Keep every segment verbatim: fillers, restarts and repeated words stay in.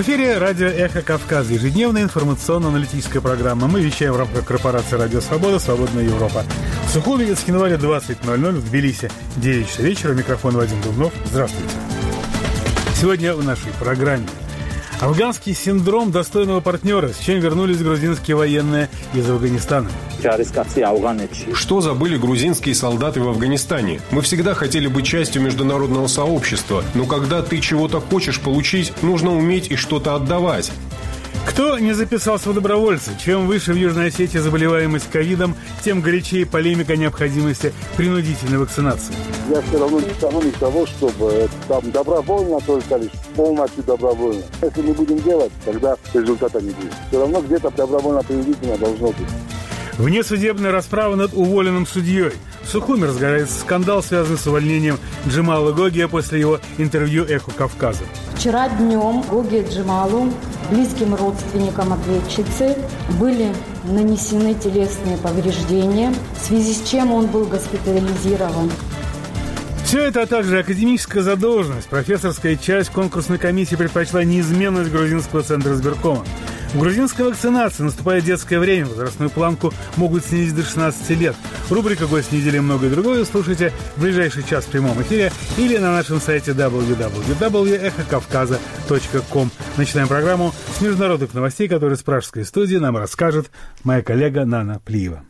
В эфире радио «Эхо Кавказа», ежедневная информационно-аналитическая программа. Мы вещаем в рамках корпорации «Радио Свобода», «Свободная Европа». В Сухуми, Цхинвале, двадцать ноль ноль, в Тбилиси девять часов вечера. Микрофон Вадим Дубнов. Здравствуйте. Сегодня в нашей программе афганский синдром достойного партнера, с чем вернулись грузинские военные из Афганистана. Что забыли грузинские солдаты в Афганистане? Мы всегда хотели быть частью международного сообщества, но когда ты чего-то хочешь получить, нужно уметь и что-то отдавать. Кто не записался в добровольцы? Чем выше в Южной Осетии заболеваемость ковидом, тем горячее полемика о необходимости принудительной вакцинации. Я все равно не сторонник того, чтобы там добровольно только лишь, полностью добровольно. Если мы будем делать, тогда результата не будет. Все равно где-то добровольно-принудительно должно быть. Внесудебная расправа над уволенным судьей. В Сухуми разгорается скандал, связанный с увольнением Джемала Гогия после его интервью «Эхо Кавказа». Вчера днем Гоги Джемалу, близким родственникам ответчицы, были нанесены телесные повреждения, в связи с чем он был госпитализирован. Все это, а также академическая задолженность. Профессорская часть конкурсной комиссии предпочла неизменность грузинского центра избиркома. В грузинской вакцинации наступает детское время. Возрастную планку могут снизить до шестнадцати лет. Рубрика «Гость недели» и многое другое слушайте в ближайший час в прямом эфире или на нашем сайте дабл ю дабл ю дабл ю точка эхо кавказа точка ком. Начинаем программу с международных новостей, которые с пражской студии нам расскажет моя коллега Нана Плиева.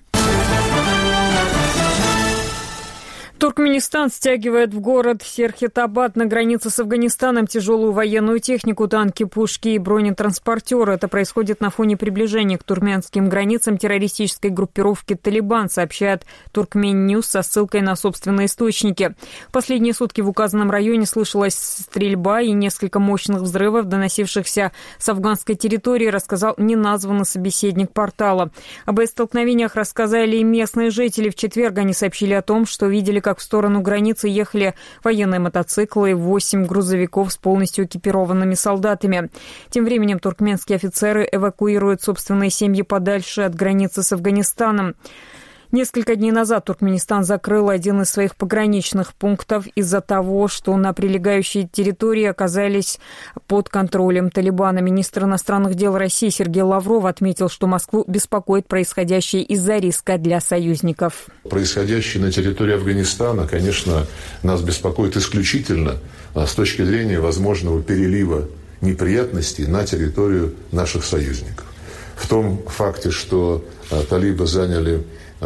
Туркменистан стягивает в город Серхетабад на границе с Афганистаном тяжелую военную технику, танки, пушки и бронетранспортеры. Это происходит на фоне приближения к туркменским границам террористической группировки «Талибан», сообщает Туркмен-Ньюс со ссылкой на собственные источники. В последние сутки в указанном районе слышалась стрельба и несколько мощных взрывов, доносившихся с афганской территории, рассказал неназванный собеседник портала. Об столкновениях рассказали и местные жители. В четверг они сообщили о том, что видели, как в сторону границы ехали военные мотоциклы и восемь грузовиков с полностью экипированными солдатами. Тем временем туркменские офицеры эвакуируют собственные семьи подальше от границы с Афганистаном. Несколько дней назад Туркменистан закрыл один из своих пограничных пунктов из-за того, что на прилегающей территории оказались под контролем Талибана. Министр иностранных дел России Сергей Лавров отметил, что Москву беспокоит происходящее из-за риска для союзников. Происходящее на территории Афганистана, конечно, нас беспокоит исключительно с точки зрения возможного перелива неприятностей на территорию наших союзников. В том факте, что талибы заняли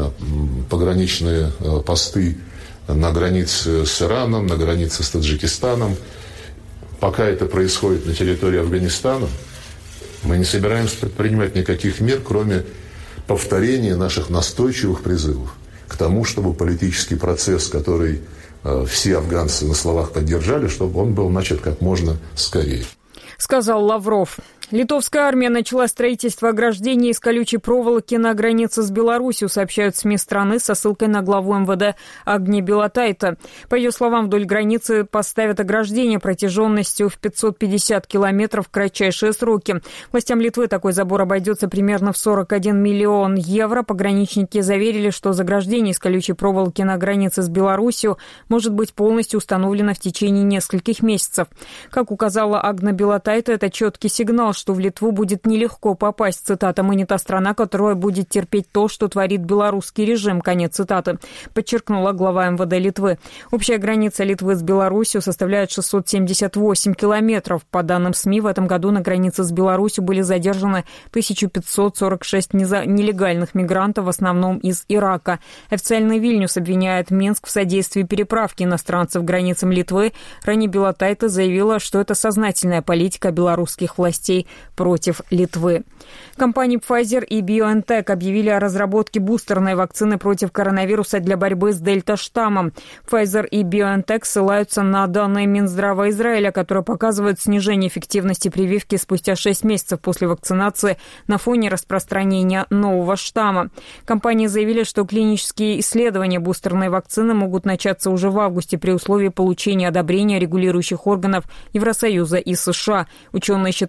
пограничные посты на границе с Ираном, на границе с Таджикистаном. Пока это происходит на территории Афганистана, мы не собираемся предпринимать никаких мер, кроме повторения наших настойчивых призывов к тому, чтобы политический процесс, который все афганцы на словах поддержали, чтобы он был начат как можно скорее. Сказал Лавров. Литовская армия начала строительство ограждения из колючей проволоки на границе с Беларусью, сообщают СМИ страны со ссылкой на главу МВД Агни Белатайте. По ее словам, вдоль границы поставят ограждение протяженностью в пятьсот пятьдесят километров в кратчайшие сроки. Властям Литвы такой забор обойдется примерно в сорок один миллион евро. Пограничники заверили, что заграждение из колючей проволоки на границе с Беларусью может быть полностью установлено в течение нескольких месяцев. Как указала Агна Белатайте, это четкий сигнал, что в Литву будет нелегко попасть. Цитата: «Мы не та страна, которая будет терпеть то, что творит белорусский режим». Конец цитаты. Подчеркнула глава МВД Литвы. Общая граница Литвы с Беларусью составляет шестьсот семьдесят восемь километров. По данным СМИ, в этом году на границе с Беларусью были задержаны тысяча пятьсот сорок шесть нелегальных мигрантов, в основном из Ирака. Официальный Вильнюс обвиняет Минск в содействии переправки иностранцев к границам Литвы. Ранее Белатайте заявила, что это сознательная политика белорусских властей против Литвы. Компании Pfizer и BioNTech объявили о разработке бустерной вакцины против коронавируса для борьбы с дельта-штаммом. Pfizer и BioNTech ссылаются на данные Минздрава Израиля, которые показывают снижение эффективности прививки спустя шесть месяцев после вакцинации на фоне распространения нового штамма. Компании заявили, что клинические исследования бустерной вакцины могут начаться уже в августе при условии получения одобрения регулирующих органов Евросоюза и США. Ученые считают, что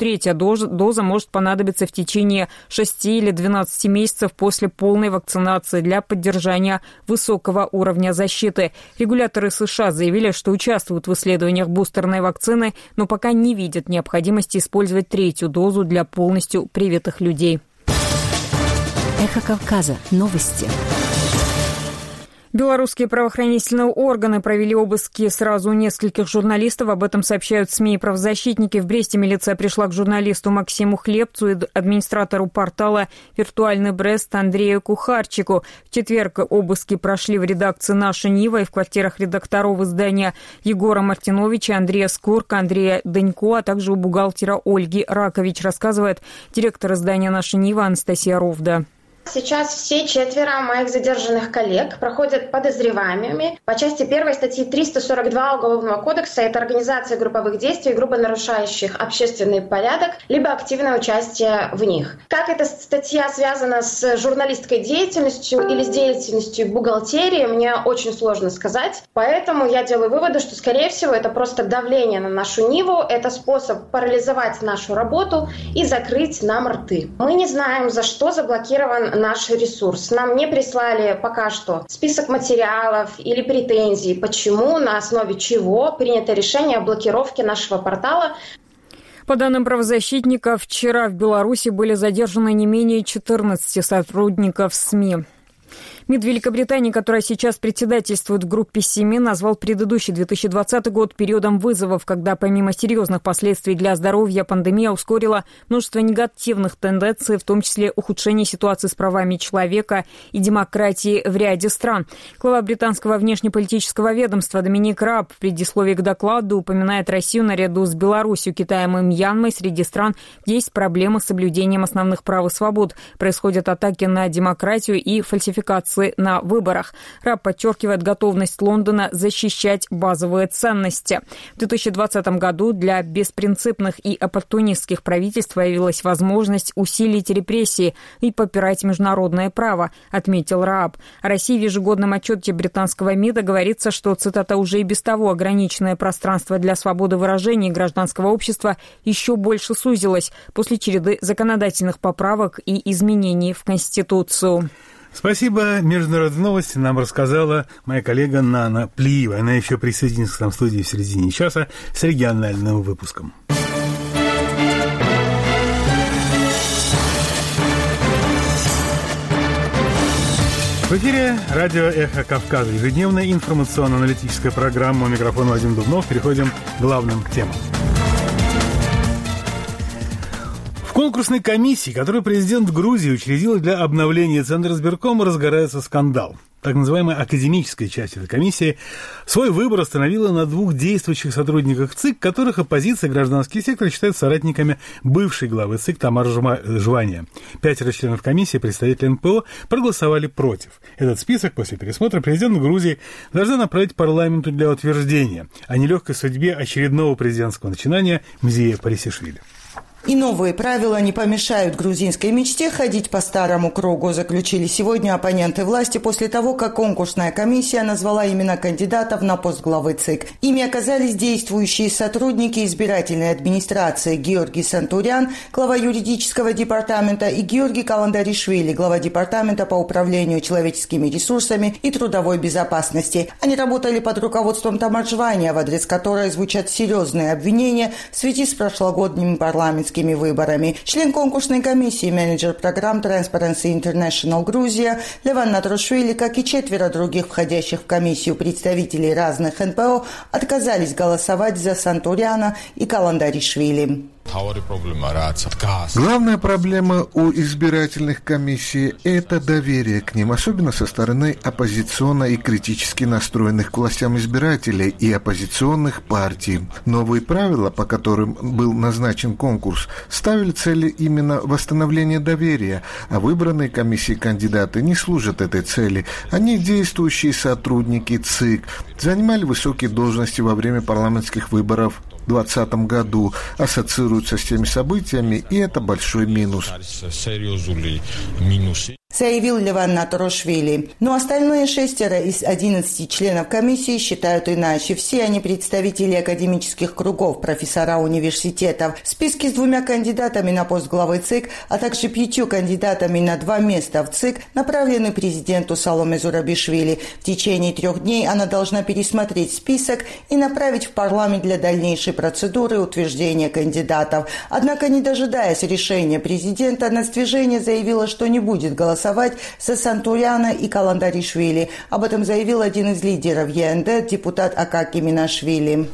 третья доза, доза может понадобиться в течение шести или двенадцати месяцев после полной вакцинации для поддержания высокого уровня защиты. Регуляторы США заявили, что участвуют в исследованиях бустерной вакцины, но пока не видят необходимости использовать третью дозу для полностью привитых людей. Эхо Кавказа. Новости. Белорусские правоохранительные органы провели обыски сразу у нескольких журналистов. Об этом сообщают СМИ и правозащитники. В Бресте милиция пришла к журналисту Максиму Хлебцу и администратору портала «Виртуальный Брест» Андрею Кухарчику. В четверг обыски прошли в редакции «Наша Нива» и в квартирах редакторов издания Егора Мартиновича, Андрея Скорка, Андрея Данько, а также у бухгалтера Ольги Ракович, рассказывает директор издания «Наша Нива» Анастасия Ровда. Сейчас все четверо моих задержанных коллег проходят подозреваемыми по части первой статьи триста сорок два Уголовного кодекса. Это организация групповых действий, грубо нарушающих общественный порядок, либо активное участие в них. Как эта статья связана с журналистской деятельностью или с деятельностью бухгалтерии, мне очень сложно сказать. Поэтому я делаю выводы, что, скорее всего, это просто давление на нашу Ниву, это способ парализовать нашу работу и закрыть нам рты. Мы не знаем, за что заблокирован наш ресурс. Нам не прислали пока что список материалов или претензий, почему, на основе чего принято решение о блокировке нашего портала. По данным правозащитников, вчера в Беларуси были задержаны не менее четырнадцати сотрудников СМИ. МИД Великобритании, которая сейчас председательствует в группе семи, назвал предыдущий две тысячи двадцатый год периодом вызовов, когда помимо серьезных последствий для здоровья пандемия ускорила множество негативных тенденций, в том числе ухудшение ситуации с правами человека и демократии в ряде стран. Глава британского внешнеполитического ведомства Доминик Раб в предисловии к докладу упоминает Россию наряду с Беларусью, Китаем и Мьянмой среди стран, где есть проблемы с соблюдением основных прав и свобод. Происходят атаки на демократию и фальсификации на выборах. Раб подчеркивает готовность Лондона защищать базовые ценности. В две тысячи двадцатом году для беспринципных и оппортунистских правительств появилась возможность усилить репрессии и попирать международное право, отметил Раб. О России в ежегодном отчете британского МИДа говорится, что, цитата, «уже и без того ограниченное пространство для свободы выражения и гражданского общества еще больше сузилось после череды законодательных поправок и изменений в Конституцию». Спасибо. Международные новости нам рассказала моя коллега Нана Плиева. Она еще присоединится к нам в студии в середине часа с региональным выпуском. В эфире радио «Эхо Кавказа». Ежедневная информационно-аналитическая программа. У микрофона Вадим Дубнов. Переходим к главным темам. В конкурсной комиссии, которую президент Грузии учредил для обновления Центра избиркома, разгорается скандал. Так называемая академическая часть этой комиссии свой выбор остановила на двух действующих сотрудниках ЦИК, которых оппозиция и гражданский сектор считают соратниками бывшей главы ЦИК Тамары Жвания. Пятеро членов комиссии, представители эн пэ о, проголосовали против. Этот список после пересмотра президент Грузии должна направить парламенту для утверждения о нелегкой судьбе очередного президентского начинания Мзия Парисишвили. И новые правила не помешают грузинской мечте ходить по старому кругу, заключили сегодня оппоненты власти после того, как конкурсная комиссия назвала имена кандидатов на пост главы ЦИК. Ими оказались действующие сотрудники избирательной администрации Георгий Сантурян, глава юридического департамента, и Георгий Каландаришвили, глава департамента по управлению человеческими ресурсами и трудовой безопасности. Они работали под руководством Тамары Жвания, в адрес которой звучат серьезные обвинения в связи с прошлогодними парламентскими выборами. Член конкурсной комиссии, менеджер программ Transparency International Грузия Леван Натрушвили, как и четверо других входящих в комиссию представителей разных эн пэ о, отказались голосовать за Сантуряна и Каландаришвили. Главная проблема у избирательных комиссий – это доверие к ним, особенно со стороны оппозиционно и критически настроенных к властям избирателей и оппозиционных партий. Новые правила, по которым был назначен конкурс, ставили цели именно восстановления доверия, а выбранные комиссии кандидаты не служат этой цели. Они действующие сотрудники ЦИК, занимали высокие должности во время парламентских выборов двадцатом году, ассоциируются с теми событиями, и это большой минус. Заявил Леван Наторошвили. Но остальные шестеро из одиннадцати членов комиссии считают иначе. Все они представители академических кругов, профессора университетов. Списки с двумя кандидатами на пост главы ЦИК, а также пятью кандидатами на два места в ЦИК направлены президенту Саломе Зурабишвили. В течение трех дней она должна пересмотреть список и направить в парламент для дальнейшей процедуры утверждения кандидатов. Однако, не дожидаясь решения президента, Нацдвижение заявило, что не будет голосовать за Сантуряна и Каландаришвили. Об этом заявил один из лидеров ЕНД, депутат Акаки Минашвили.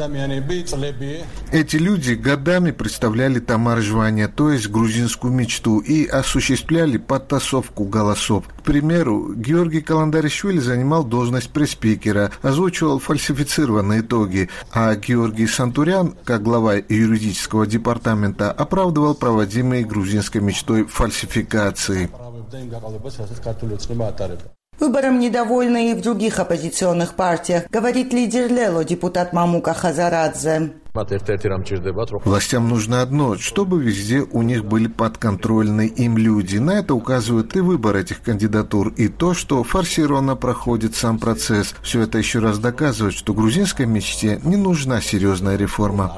Эти люди годами представляли Тамар Жвания, то есть грузинскую мечту, и осуществляли подтасовку голосов. К примеру, Георгий Каландаришвили занимал должность пресс-спикера, озвучивал фальсифицированные итоги, а Георгий Сантурян, как глава юридического департамента, оправдывал проводимые грузинской мечтой фальсификации. Выбором недовольны и в других оппозиционных партиях, говорит лидер Лело, депутат Мамука Хазарадзе. Властям нужно одно, чтобы везде у них были подконтрольны им люди. На это указывают и выбор этих кандидатур, и то, что форсированно проходит сам процесс. Все это еще раз доказывает, что грузинской мечте не нужна серьезная реформа.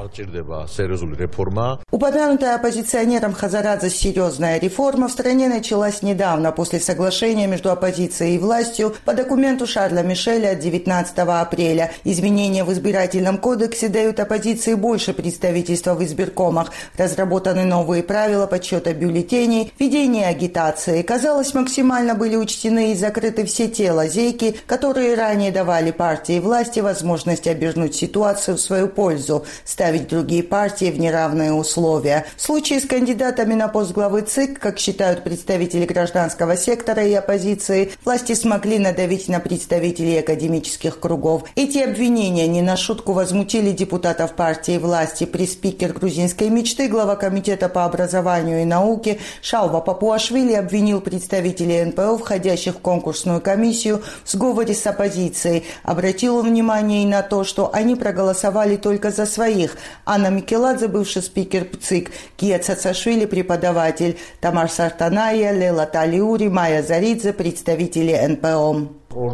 Упомянутая оппозиционером Хазарадзе серьезная реформа в стране началась недавно, после соглашения между оппозицией и властью по документу Шарля Мишеля от девятнадцатого апреля. Изменения в избирательном кодексе дают оппозиции больше представительства в избиркомах. Разработаны новые правила подсчета бюллетеней, ведения агитации. Казалось, максимально были учтены и закрыты все те лазейки, которые ранее давали партии власти возможность обернуть ситуацию в свою пользу, ставить другие партии в неравные условия. В случае с кандидатами на пост главы ЦИК, как считают представители гражданского сектора и оппозиции, власти смогли надавить на представителей академических кругов. Эти обвинения не на шутку возмутили депутатов партии власти. Пресс-спикер грузинской мечты, глава комитета по образованию и науке Шалва Папуашвили обвинил представителей эн пэ о, входящих в конкурсную комиссию, в сговоре с оппозицией. Обратил он внимание и на то, что они проголосовали только за своих. Анна Микеладзе, бывший спикер ЦИК, Кия Цацашвили, преподаватель, Тамар Сартаная, Лела Талиури, Майя Заридзе, представители эн пэ о.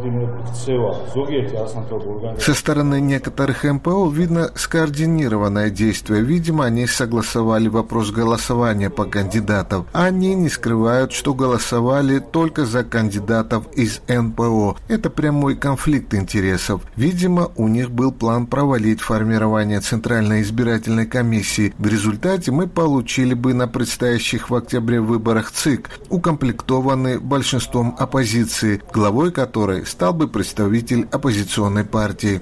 Со стороны некоторых эм пэ о видно скоординированное действие. Видимо, они согласовали вопрос голосования по кандидатам. Они не скрывают, что голосовали только за кандидатов из эн пэ о. Это прямой конфликт интересов. Видимо, у них был план провалить формирование Центральной избирательной комиссии. В результате мы получили бы на предстоящих в октябре выборах ЦИК, укомплектованный большинством оппозиции, главой которой стал бы представитель оппозиционной партии.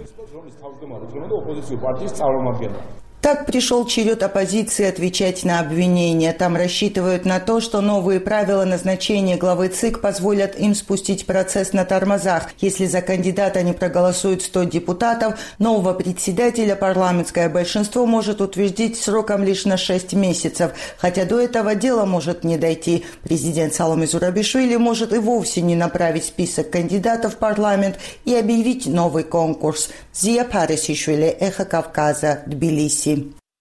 Так пришел черед оппозиции отвечать на обвинения. Там рассчитывают на то, что новые правила назначения главы ЦИК позволят им спустить процесс на тормозах. Если за кандидата не проголосуют сто депутатов, нового председателя парламентское большинство может утвердить сроком лишь на шесть месяцев. Хотя до этого дело может не дойти. Президент Саломе Зурабишвили может и вовсе не направить список кандидатов в парламент и объявить новый конкурс. Зия Парисишвили, Эхо Кавказа, Тбилиси.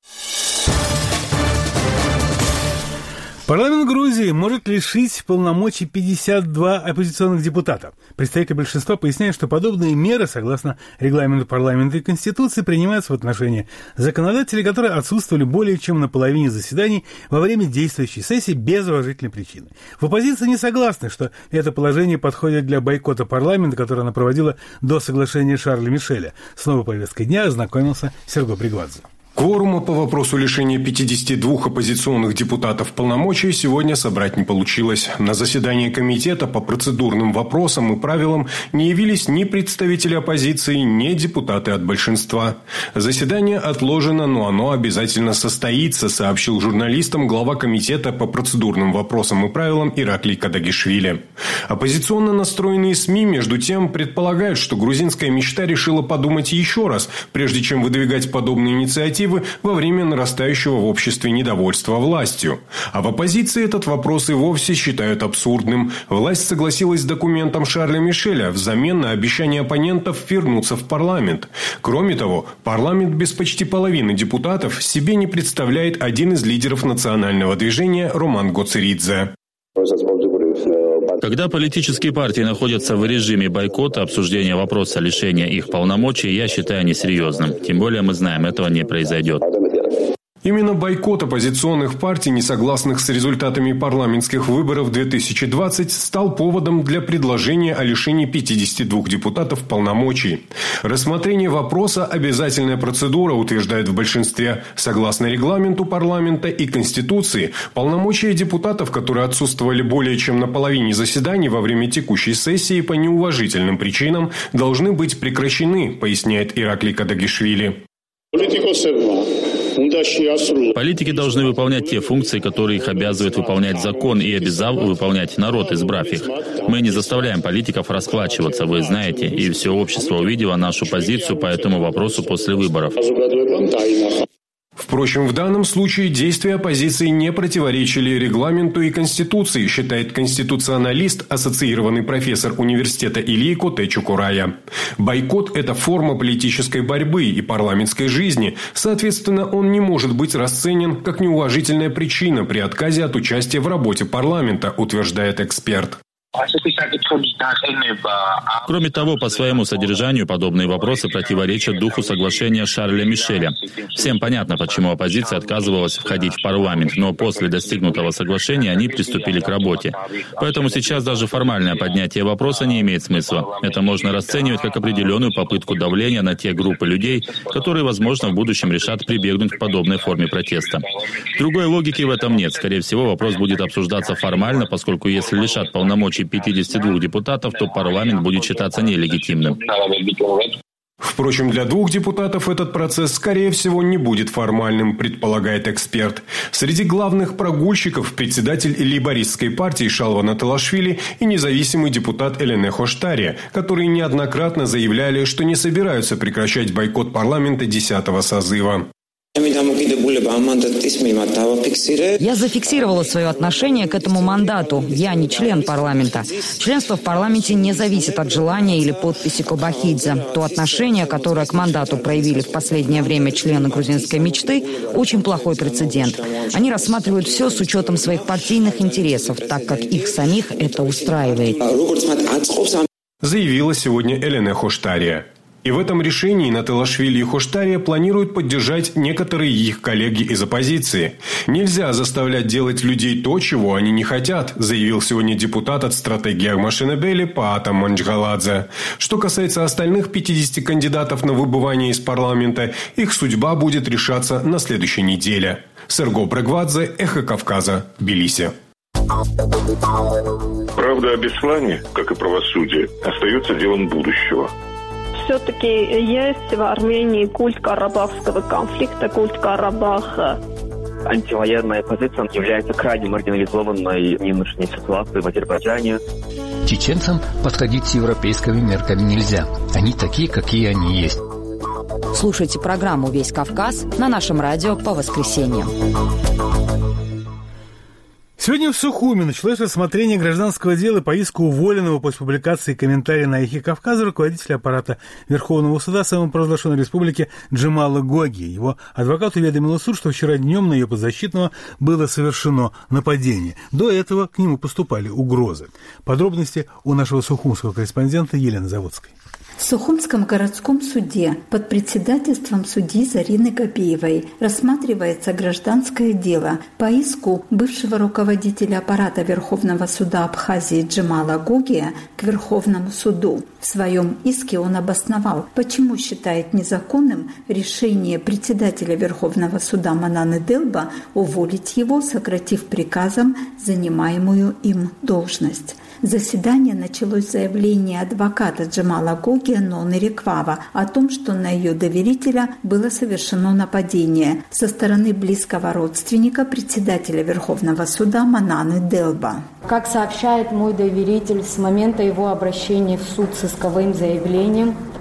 Парламент Грузии может лишить полномочий пятьдесят два оппозиционных депутата. Представитель большинства поясняет, что подобные меры, согласно регламенту парламента и Конституции, принимаются в отношении законодателей, которые отсутствовали более чем на половине заседаний во время действующей сессии без уважительной причины. В оппозиции не согласны, что это положение подходит для бойкота парламента, которое она проводила до соглашения Шарля Мишеля. С новой повесткой дня ознакомился Серго Пригвадзе. Кворума по вопросу лишения пятидесяти двух оппозиционных депутатов полномочий сегодня собрать не получилось. На заседании комитета по процедурным вопросам и правилам не явились ни представители оппозиции, ни депутаты от большинства. Заседание отложено, но оно обязательно состоится, сообщил журналистам глава комитета по процедурным вопросам и правилам Ираклий Кадагишвили. Оппозиционно настроенные СМИ, между тем, предполагают, что грузинская мечта решила подумать еще раз, прежде чем выдвигать подобные инициативы инициативы во время нарастающего в обществе недовольства властью. А в оппозиции этот вопрос и вовсе считают абсурдным. Власть согласилась с документом Шарля Мишеля взамен на обещание оппонентов вернуться в парламент. Кроме того, парламент без почти половины депутатов себе не представляет один из лидеров национального движения Роман Гоцеридзе. Когда политические партии находятся в режиме бойкота, обсуждения вопроса лишения их полномочий, я считаю несерьезным. Тем более мы знаем, этого не произойдет. Именно бойкот оппозиционных партий, не согласных с результатами парламентских выборов две тысячи двадцать, стал поводом для предложения о лишении пятидесяти двух депутатов полномочий. Рассмотрение вопроса – обязательная процедура, утверждает в большинстве. Согласно регламенту парламента и Конституции, полномочия депутатов, которые отсутствовали более чем на половине заседаний во время текущей сессии по неуважительным причинам, должны быть прекращены, поясняет Ираклий Кадагишвили. Политики должны выполнять те функции, которые их обязывает выполнять закон и обязал выполнять народ, избрав их. Мы не заставляем политиков расплачиваться, вы знаете, и все общество увидело нашу позицию по этому вопросу после выборов. Впрочем, в данном случае действия оппозиции не противоречили регламенту и Конституции, считает конституционалист, ассоциированный профессор университета Ильи Коте Чукурая. Бойкот – это форма политической борьбы и парламентской жизни, соответственно, он не может быть расценен как неуважительная причина при отказе от участия в работе парламента, утверждает эксперт. Кроме того, по своему содержанию подобные вопросы противоречат духу соглашения Шарля Мишеля. Всем понятно, почему оппозиция отказывалась входить в парламент, но после достигнутого соглашения они приступили к работе. Поэтому сейчас даже формальное поднятие вопроса не имеет смысла. Это можно расценивать как определенную попытку давления на те группы людей, которые, возможно, в будущем решат прибегнуть к подобной форме протеста. Другой логики в этом нет. Скорее всего, вопрос будет обсуждаться формально, поскольку если лишат полномочий пятидесяти двух депутатов, то парламент будет считаться нелегитимным. Впрочем, для двух депутатов этот процесс, скорее всего, не будет формальным, предполагает эксперт. Среди главных прогульщиков председатель лейбористской партии Шалва Наталашвили и независимый депутат Элене Хоштария, которые неоднократно заявляли, что не собираются прекращать бойкот парламента десятого созыва. Я зафиксировала свое отношение к этому мандату. Я не член парламента. Членство в парламенте не зависит от желания или подписи Кобахидзе. То отношение, которое к мандату проявили в последнее время члены грузинской мечты, очень плохой прецедент. Они рассматривают все с учетом своих партийных интересов, так как их самих это устраивает. Заявила сегодня Элене Хоштария. И в этом решении Наталашвили и Хоштария планируют поддержать некоторые их коллеги из оппозиции. «Нельзя заставлять делать людей то, чего они не хотят», заявил сегодня депутат от стратегии Агмашинебели Паата Манчгаладзе. Что касается остальных пятидесяти кандидатов на выбывание из парламента, их судьба будет решаться на следующей неделе. Серго Брегвадзе, Эхо Кавказа, Тбилиси. Правда о Беслане, как и правосудие, остается делом будущего. Все-таки есть в Армении культ карабахского конфликта, культ Карабаха. Антивоенная позиция является крайне маргинализованной в нынешней ситуации в Азербайджане. Чеченцам подходить с европейскими мерками нельзя. Они такие, какие они есть. Слушайте программу «Весь Кавказ» на нашем радио по воскресеньям. Сегодня в Сухуми началось рассмотрение гражданского дела по иску уволенного после публикации комментария на «Эхе Кавказа» руководителя аппарата Верховного суда самопровозглашенной республики Джамала Гоги. Его адвокат уведомил суд, что вчера днем на ее подзащитного было совершено нападение. До этого к нему поступали угрозы. Подробности у нашего сухумского корреспондента Елены Заводской. В Сухумском городском суде под председательством судьи Зарины Габиевой рассматривается гражданское дело по иску бывшего руководителя аппарата Верховного суда Абхазии Джамала Гогия к Верховному суду. В своем иске он обосновал, почему считает незаконным решение председателя Верховного суда Мананы Делба уволить его, сократив приказом занимаемую им должность. Заседание началось с заявления адвоката Джамала Гогия Ноны Реквава о том, что на ее доверителя было совершено нападение со стороны близкого родственника председателя Верховного суда Мананы Делба. Как сообщает мой доверитель, с момента его обращения в суд с исковым заявлением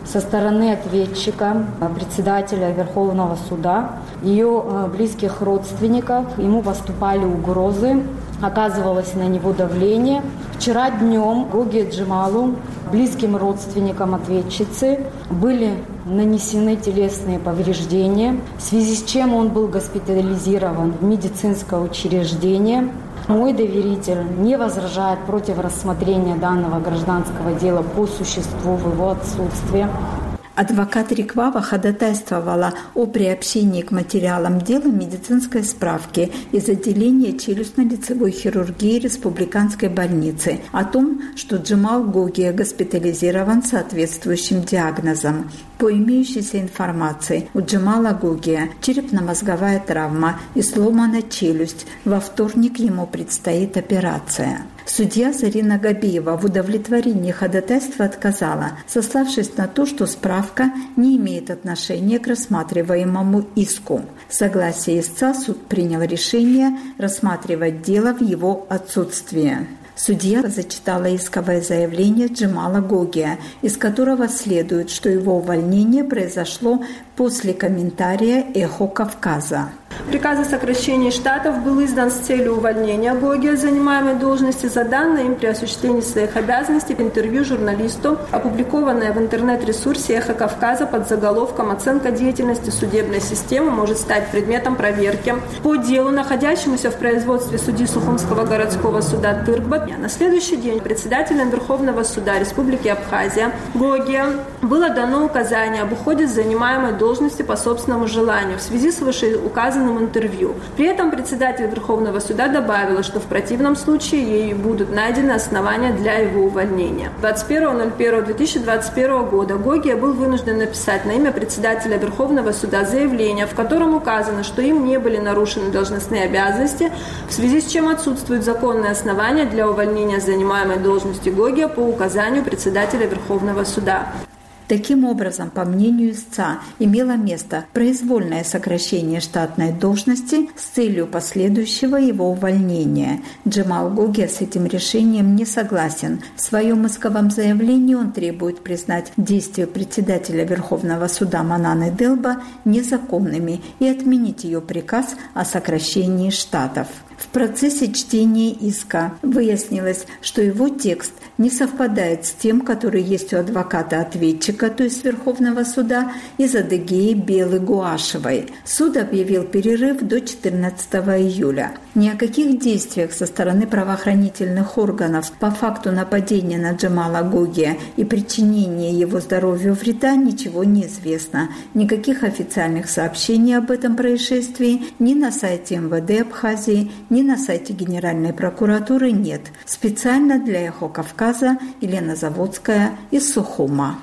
со стороны ответчика, председателя Верховного суда, ее близких родственников. Ему поступали угрозы, оказывалось на него давление. Вчера днем Гоге Джемалу, близким родственникам ответчицы, были нанесены телесные повреждения, в связи с чем он был госпитализирован в медицинское учреждение. Мой доверитель не возражает против рассмотрения данного гражданского дела по существу в его отсутствие. Адвокат Риквава ходатайствовала о приобщении к материалам дела медицинской справки из отделения челюстно-лицевой хирургии Республиканской больницы о том, что Джемал Гоге госпитализирован с соответствующим диагнозом. По имеющейся информации, у Джемала Гоге черепно-мозговая травма и сломана челюсть. Во вторник ему предстоит операция. Судья Зарина Габиева в удовлетворении ходатайства отказала, сославшись на то, что справка не имеет отношения к рассматриваемому иску. В согласии истца суд принял решение рассматривать дело в его отсутствие. Судья зачитала исковое заявление Джемала Гоге, из которого следует, что его увольнение произошло после комментария «Эхо Кавказа». Приказ о сокращении штатов был издан с целью увольнения Гоге от занимаемой должности за данное им при осуществлении своих обязанностей в интервью журналисту, опубликованное в интернет-ресурсе «Эхо Кавказа» под заголовком «Оценка деятельности судебной системы может стать предметом проверки» по делу, находящемуся в производстве судьи Сухумского городского суда Тыркбат. На следующий день председателем Верховного суда Республики Абхазия Гоге было дано указание об уходе с занимаемой должности по собственному желанию в связи с вышеуказанным интервью. При этом председатель Верховного суда добавила, что в противном случае ей будут найдены основания для его увольнения. двадцать первого ноль первого две тысячи двадцать первого года Гоге был вынужден написать на имя председателя Верховного суда заявление, в котором указано, что им не были нарушены должностные обязанности, в связи с чем отсутствуют законные основания для увольнения с занимаемой должности Гоге по указанию председателя Верховного суда. Таким образом, по мнению истца, имело место произвольное сокращение штатной должности с целью последующего его увольнения. Джемал Гоге с этим решением не согласен. В своем исковом заявлении он требует признать действия председателя Верховного суда Мананы Делба незаконными и отменить ее приказ о сокращении штатов. В процессе чтения иска выяснилось, что его текст не совпадает с тем, который есть у адвоката-ответчика, то есть Верховного суда, из Адыгеи Белы Гуашевой. Суд объявил перерыв до четырнадцатого июля. Ни о каких действиях со стороны правоохранительных органов по факту нападения на Джемала Гоге и причинения его здоровью вреда ничего не известно. Никаких официальных сообщений об этом происшествии ни на сайте эм вэ дэ Абхазии, ни на сайте Генеральной прокуратуры нет. Специально для «Эхо Кавказа» Елена Заводская из Сухума.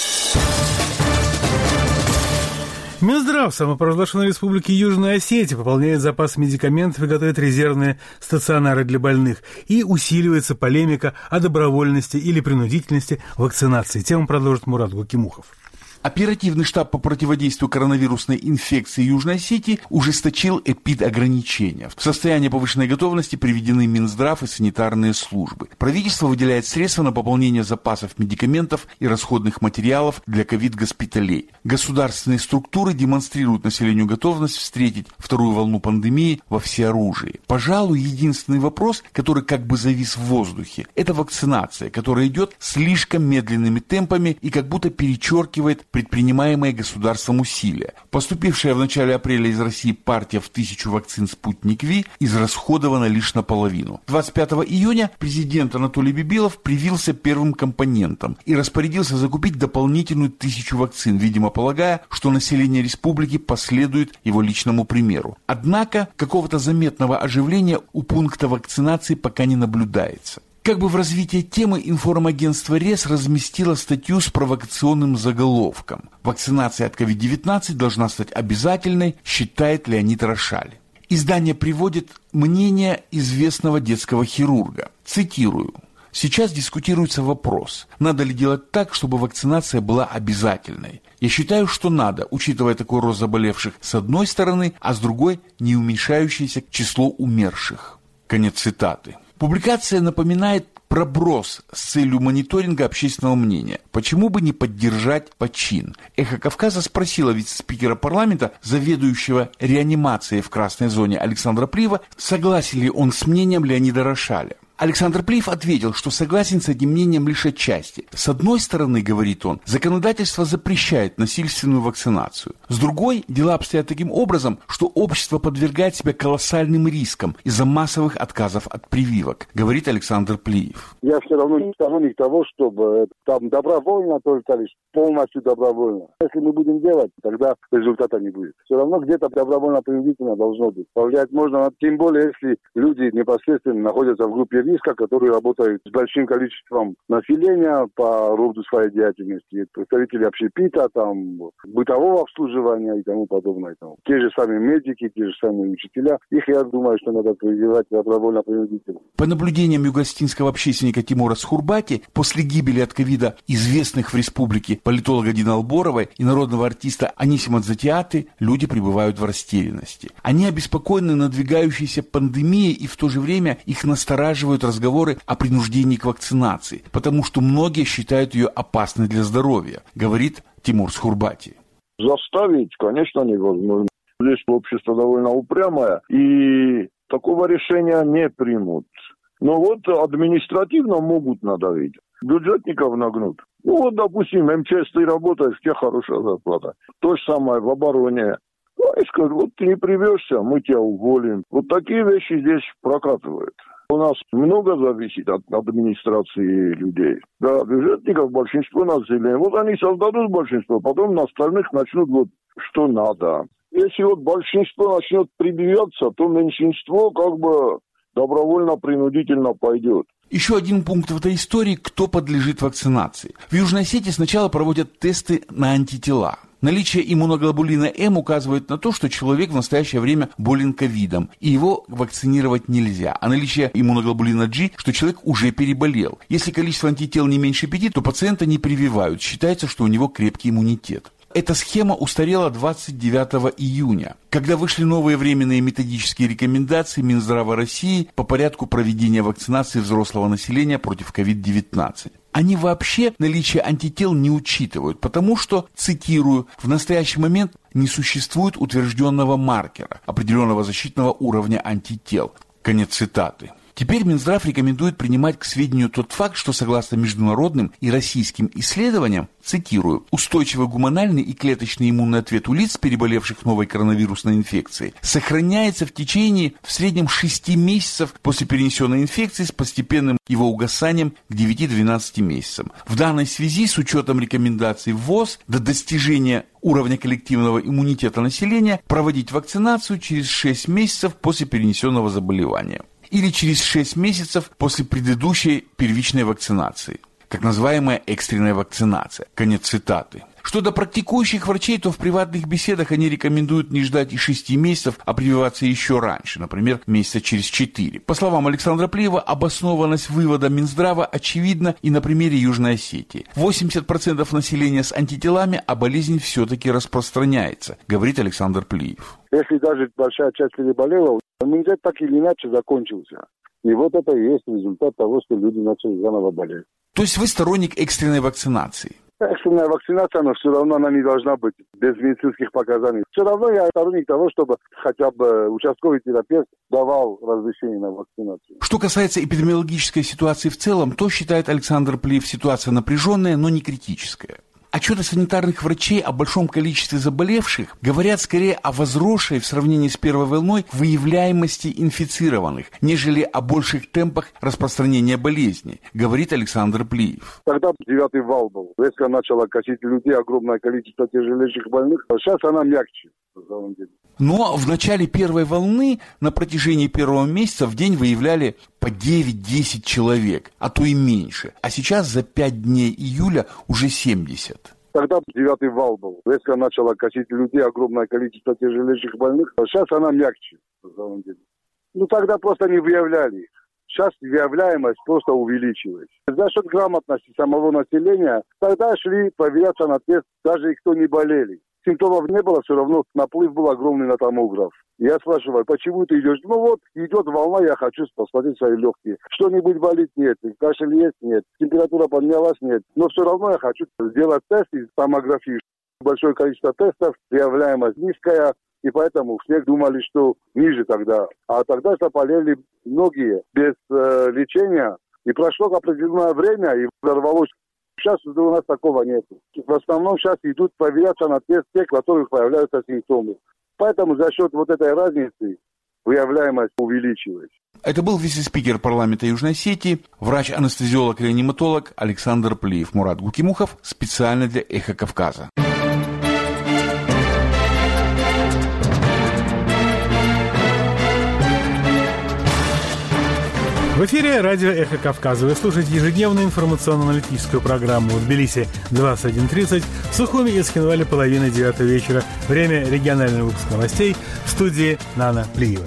Минздрав самопровозглашенной республики Южная Осетия пополняет запас медикаментов и готовит резервные стационары для больных. И усиливается полемика о добровольности или принудительности вакцинации. Тему продолжит Мурат Гукимухов. Оперативный штаб по противодействию коронавирусной инфекции Южной Осетии ужесточил эпидограничения. В состоянии повышенной готовности приведены Минздрав и санитарные службы. Правительство выделяет средства на пополнение запасов медикаментов и расходных материалов для ковид-госпиталей. Государственные структуры демонстрируют населению готовность встретить вторую волну пандемии во всеоружии. Пожалуй, единственный вопрос, который как бы завис в воздухе, это вакцинация, которая идет слишком медленными темпами и как будто перечеркивает предпринимаемые государством усилия. Поступившая в начале апреля из России партия в тысячу вакцин «Спутник Ви» израсходована лишь наполовину. двадцать пятого июня президент Анатолий Бибилов привился первым компонентом и распорядился закупить дополнительную тысячу вакцин, видимо, полагая, что население республики последует его личному примеру. Однако какого-то заметного оживления у пункта вакцинации пока не наблюдается. Как бы в развитии темы информагентство РЕС разместило статью с провокационным заголовком «Вакцинация от ковид девятнадцать должна стать обязательной», считает Леонид Рошаль. Издание приводит мнение известного детского хирурга. Цитирую. «Сейчас дискутируется вопрос, надо ли делать так, чтобы вакцинация была обязательной. Я считаю, что надо, учитывая такой рост заболевших с одной стороны, а с другой – не уменьшающееся число умерших». Конец цитаты. Публикация напоминает Проброс с целью мониторинга общественного мнения. Почему бы не поддержать почин? «Эхо Кавказа» спросила вице-спикера парламента, заведующего реанимацией в красной зоне Александра Плиева, согласен ли он с мнением Леонида Рошаля. Александр Плиев ответил, что согласен с этим мнением лишь отчасти. С одной стороны, говорит он, законодательство запрещает насильственную вакцинацию. С другой, дела обстоят таким образом, что общество подвергает себя колоссальным рискам из-за массовых отказов от прививок, говорит Александр Плиев. Я все равно не сторонник того, чтобы там добровольно только лишь, полностью добровольно. Если мы будем делать, тогда результата не будет. Все равно где-то добровольно-принудительно должно быть. Повлиять можно, тем более, если люди непосредственно находятся в группе риска, которые работают с большим количеством населения по роду своей деятельности. Представители общепита, там, бытового обслуживания и тому подобное. Там. Те же сами медики, те же самые учителя. Их, я думаю, что надо прививать добровольно-принудительно. По наблюдениям югославянского общественника Тимура Схурбати, после гибели от ковида известных в республике политолога Дины Алборовой и народного артиста Анисима Дзатиаты, люди пребывают в растерянности. Они обеспокоены надвигающейся пандемией, и в то же время их настораживают разговоры о принуждении к вакцинации, потому что многие считают ее опасной для здоровья, говорит Тимур Схурбати. Заставить, конечно, невозможно. Здесь общество довольно упрямое, и такого решения не примут. Но вот административно могут надавить. Бюджетников нагнут. Ну вот, допустим, эм че эс ты работаешь, у тебя хорошая зарплата. То же самое в обороне. Ну, и скажут, вот ты не привешься, мы тебя уволим. Вот такие вещи здесь прокатывают. У нас много зависит от администрации людей. Да, бюджетников большинство населения. Вот они создадут большинство, потом на остальных начнут вот что надо. Если вот большинство начнет прививаться, то меньшинство как бы добровольно-принудительно пойдет. Еще один пункт в этой истории – кто подлежит вакцинации. В Южной Осетии сначала проводят тесты на антитела. Наличие иммуноглобулина М указывает на то, что человек в настоящее время болен ковидом, и его вакцинировать нельзя. А наличие иммуноглобулина G, что человек уже переболел. Если количество антител не меньше пяти, то пациента не прививают. Считается, что у него крепкий иммунитет. Эта схема устарела двадцать девятого июня, когда вышли новые временные методические рекомендации Минздрава России по порядку проведения вакцинации взрослого населения против ковид девятнадцать. Они вообще наличие антител не учитывают, потому что, цитирую, в настоящий момент не существует утвержденного маркера, определенного защитного уровня антител. Конец цитаты. Теперь Минздрав рекомендует принимать к сведению тот факт, что согласно международным и российским исследованиям, цитирую, устойчивый гумональный и клеточный иммунный ответ у лиц, переболевших новой коронавирусной инфекцией, сохраняется в течение в среднем шести месяцев после перенесенной инфекции с постепенным его угасанием к девяти-двенадцати месяцам. В данной связи с учетом рекомендаций ВОЗ до достижения уровня коллективного иммунитета населения проводить вакцинацию через шесть месяцев после перенесенного заболевания. Или через шесть месяцев после предыдущей первичной вакцинации, как называемая экстренная вакцинация. Конец цитаты. Что до практикующих врачей, то в приватных беседах они рекомендуют не ждать и шести месяцев, а прививаться еще раньше, например, месяца через четыре. По словам Александра Плиева, обоснованность вывода Минздрава очевидна и на примере Южной Осетии. восемьдесят процентов населения с антителами, а болезнь все-таки распространяется, говорит Александр Плиев. Если даже большая часть переболела, иммунитет так или иначе закончился. И вот это и есть результат того, что люди начали заново болеть. То есть вы сторонник экстренной вакцинации? Экстренная вакцинация, но все равно она не должна быть без медицинских показаний. Все равно я сторонник того, чтобы хотя бы участковый терапевт давал разрешение на вакцинацию. Что касается эпидемиологической ситуации в целом, то, считает Александр Плиев, ситуация напряженная, но не критическая. Отчеты санитарных врачей о большом количестве заболевших говорят скорее о возросшей в сравнении с первой волной выявляемости инфицированных, нежели о больших темпах распространения болезни, говорит Александр Плиев. Тогда девятый вал был. Резко начало косить людей, огромное количество тяжелейших больных. А сейчас она мягче, на самом деле. Но в начале первой волны на протяжении первого месяца в день выявляли по девять-десять человек, а то и меньше. А сейчас за пять дней июля уже семьдесят. Тогда девятый вал был. Резко начало косить людей, огромное количество тяжелейших больных. А сейчас она мягче, на самом деле. Ну тогда просто не выявляли их. Сейчас выявляемость просто увеличилась. За счет грамотности самого населения тогда шли проверяться на тест даже и кто не болели. симптомов не было, все равно наплыв был огромный на томограф. Я спрашиваю, почему ты идешь? Ну вот, идет волна, я хочу посмотреть свои легкие. Что-нибудь болит? Нет. Кашель есть? Нет. Температура поднялась? Нет. Но все равно я хочу сделать тест из томографии. Большое количество тестов, выявляемость низкая, и поэтому все думали, что ниже тогда. А тогда заболели многие без э, лечения, и прошло определенное время, и взорвалось. Сейчас у нас такого нет. В основном сейчас идут проверяться на тест те, у которых появляются симптомы. Поэтому за счет вот этой разницы выявляемость увеличилась. Это был вице-спикер парламента Южной Осетии, врач-анестезиолог-реаниматолог Александр Плиев. Мурат Гукимухов специально для «Эхо Кавказа». В эфире радио «Эхо Кавказа». Вы слушаете ежедневную информационно-аналитическую программу в Тбилиси двадцать один тридцать, в Сухуми и Схинвале половина девятого вечера. Время регионального выпуска новостей в студии Нана Плиева.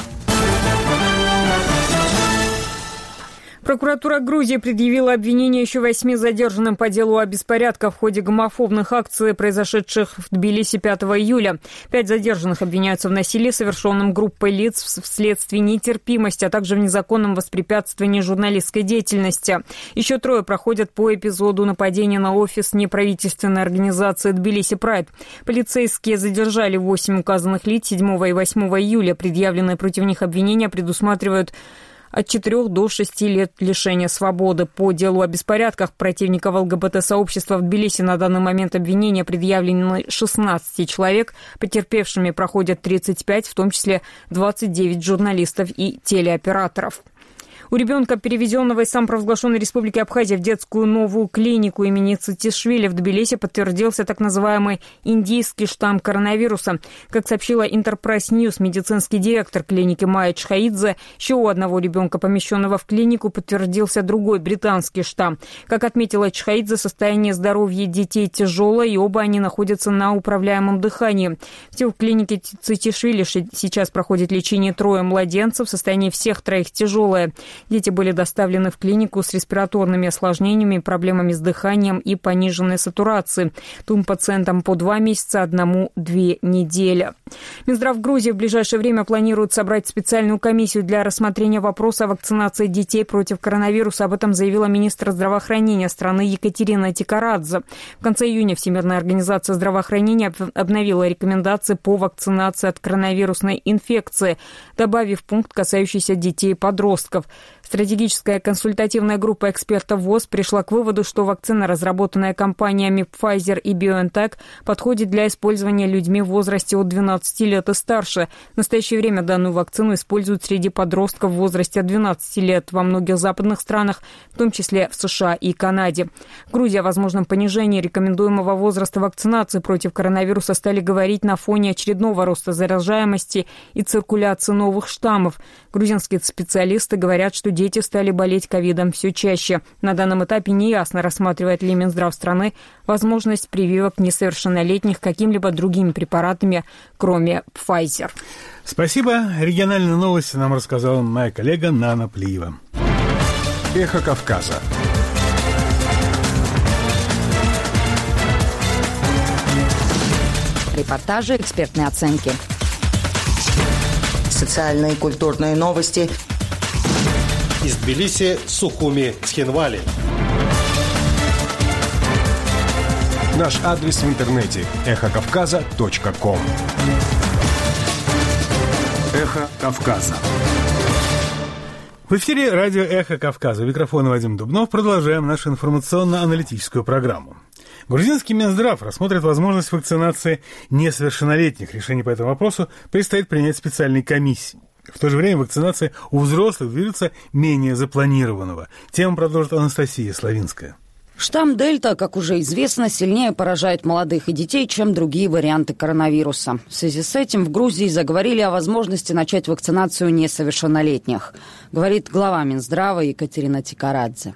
Прокуратура Грузии предъявила обвинение еще восьми задержанным по делу о беспорядках в ходе гомофобных акций, произошедших в Тбилиси пятого июля. Пять задержанных обвиняются в насилии, совершенном группой лиц вследствие нетерпимости, а также в незаконном воспрепятствовании журналистской деятельности. Еще трое проходят по эпизоду нападения на офис неправительственной организации Тбилиси Прайд. Полицейские задержали восемь указанных лиц седьмого и восьмого июля. Предъявленные против них обвинения предусматривают от четырёх до шести лет лишения свободы. По делу о беспорядках противников ЛГБТ-сообщества в Тбилиси на данный момент обвинения предъявлены шестнадцати человек. Потерпевшими проходят тридцать пять, в том числе двадцать девять журналистов и телеоператоров. У ребенка, перевезенного из самопровозглашенной республики Абхазия в детскую новую клинику имени Цитишвили в Тбилиси, подтвердился так называемый индийский штамм коронавируса. Как сообщила Enterprise News, медицинский директор клиники Майя Чхаидзе, еще у одного ребенка, помещенного в клинику, подтвердился другой британский штамм. Как отметила Чхаидзе, состояние здоровья детей тяжелое, и оба они находятся на управляемом дыхании. Всего в клинике Цитишвили сейчас проходит лечение трое младенцев, состояние всех троих тяжелое. Дети были доставлены в клинику с респираторными осложнениями, проблемами с дыханием и пониженной сатурацией. Двум пациентам по два месяца, одному две недели. Минздрав Грузии в ближайшее время планирует собрать специальную комиссию для рассмотрения вопроса о вакцинации детей против коронавируса. Об этом заявила министр здравоохранения страны Екатерина Тикарадзе. В конце июня Всемирная организация здравоохранения обновила рекомендации по вакцинации от коронавирусной инфекции, добавив пункт, касающийся детей и подростков. Стратегическая консультативная группа экспертов ВОЗ пришла к выводу, что вакцина, разработанная компаниями Pfizer и BioNTech, подходит для использования людьми в возрасте от двенадцати лет и старше. В настоящее время данную вакцину используют среди подростков в возрасте от двенадцати лет во многих западных странах, в том числе в США и Канаде. В Грузии о возможном понижении рекомендуемого возраста вакцинации против коронавируса стали говорить на фоне очередного роста заражаемости и циркуляции новых штаммов. Грузинские специалисты говорят, что дети стали болеть ковидом все чаще. На данном этапе неясно, рассматривает ли Минздрав страны возможность прививок несовершеннолетних какими-либо другими препаратами, кроме Pfizer. Спасибо. Региональные новости нам рассказала моя коллега Нана Плиева. Эхо Кавказа. Репортажи, экспертные оценки. Социальные и культурные новости. Из Тбилиси, Сухуми, Схинвали. Наш адрес в интернете эхо кавказа точка ком. Эхо Кавказа. В эфире радио «Эхо Кавказа». Микрофон Вадим Дубнов. Продолжаем нашу информационно-аналитическую программу. Грузинский Минздрав рассмотрит возможность вакцинации несовершеннолетних. Решение по этому вопросу предстоит принять специальной комиссии. В то же время вакцинация у взрослых движется менее запланированного. Тему продолжит Анастасия Славинская. Штамм Дельта, как уже известно, сильнее поражает молодых и детей, чем другие варианты коронавируса. В связи с этим в Грузии заговорили о возможности начать вакцинацию несовершеннолетних, говорит глава Минздрава Екатерина Тикарадзе.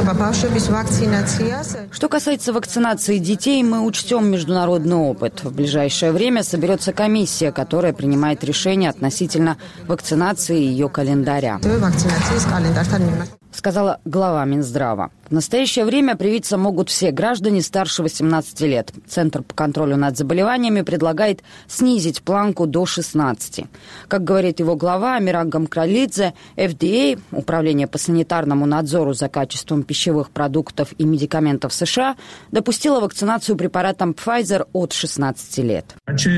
Что касается вакцинации детей, мы учтем международный опыт. В ближайшее время соберется комиссия, которая принимает решение относительно вакцинации и ее календаря. сказала глава Минздрава. В настоящее время привиться могут все граждане старше восемнадцати лет. Центр по контролю над заболеваниями предлагает снизить планку до шестнадцати. Как говорит его глава Амиран Гамкралидзе, эф ди эй, Управление по санитарному надзору за качеством пищевых продуктов и медикаментов США, допустило вакцинацию препаратом Pfizer от шестнадцати лет.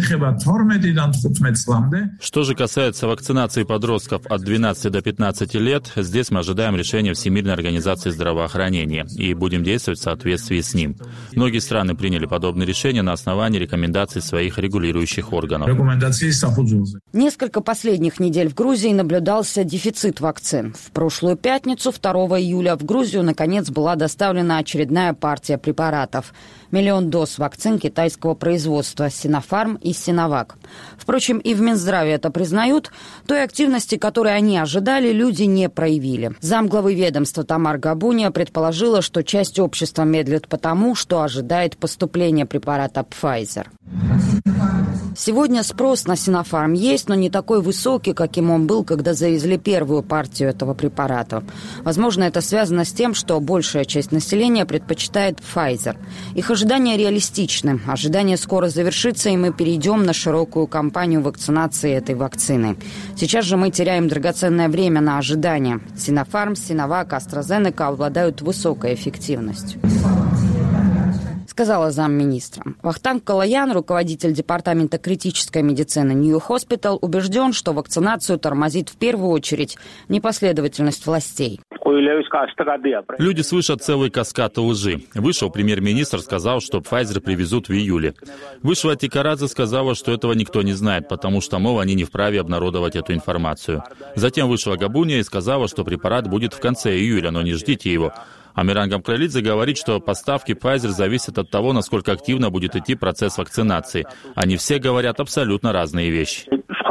Что же касается вакцинации подростков от двенадцати до пятнадцати лет, здесь мы ожидаем решения Всемирной организации здравоохранения и будем действовать в соответствии с ним. Многие страны приняли подобные решения на основании рекомендаций своих регулирующих органов. Несколько последних недель в Грузии наблюдался дефицит вакцин. В прошлую пятницу, второго июля, в Грузию наконец была доставлена очередная партия препаратов. Миллион доз вакцин китайского производства Sinopharm и Sinovac. Впрочем, и в Минздраве это признают, той активности, которой они ожидали, люди не проявили. Замглавы ведомства Тамар Габуния предположила, что часть общества медлит потому, что ожидает поступления препарата Pfizer. Сегодня спрос на Sinopharm есть, но не такой высокий, каким он был, когда завезли первую партию этого препарата. Возможно, это связано с тем, что большая часть населения предпочитает Pfizer. Их ожидания реалистичны. Ожидание скоро завершится, и мы перейдем на широкую кампанию вакцинации этой вакцины. Сейчас же мы теряем драгоценное время на ожидание. Sinopharm, Sinovac, AstraZeneca обладают высокой эффективностью, сказала замминистра. Вахтанг Калаян, руководитель департамента критической медицины New Hospital, убежден, что вакцинацию тормозит в первую очередь непоследовательность властей. Люди слышат целый каскад лжи. Вышел премьер-министр, сказал, что Pfizer привезут в июле. Вышла Тикарадзе, сказала, что этого никто не знает, потому что, мол, они не вправе обнародовать эту информацию. Затем вышла Габуния и сказала, что препарат будет в конце июля, но не ждите его. Амиран Гамкралидзе говорит, что поставки Pfizer зависят от того, насколько активно будет идти процесс вакцинации. Они все говорят абсолютно разные вещи.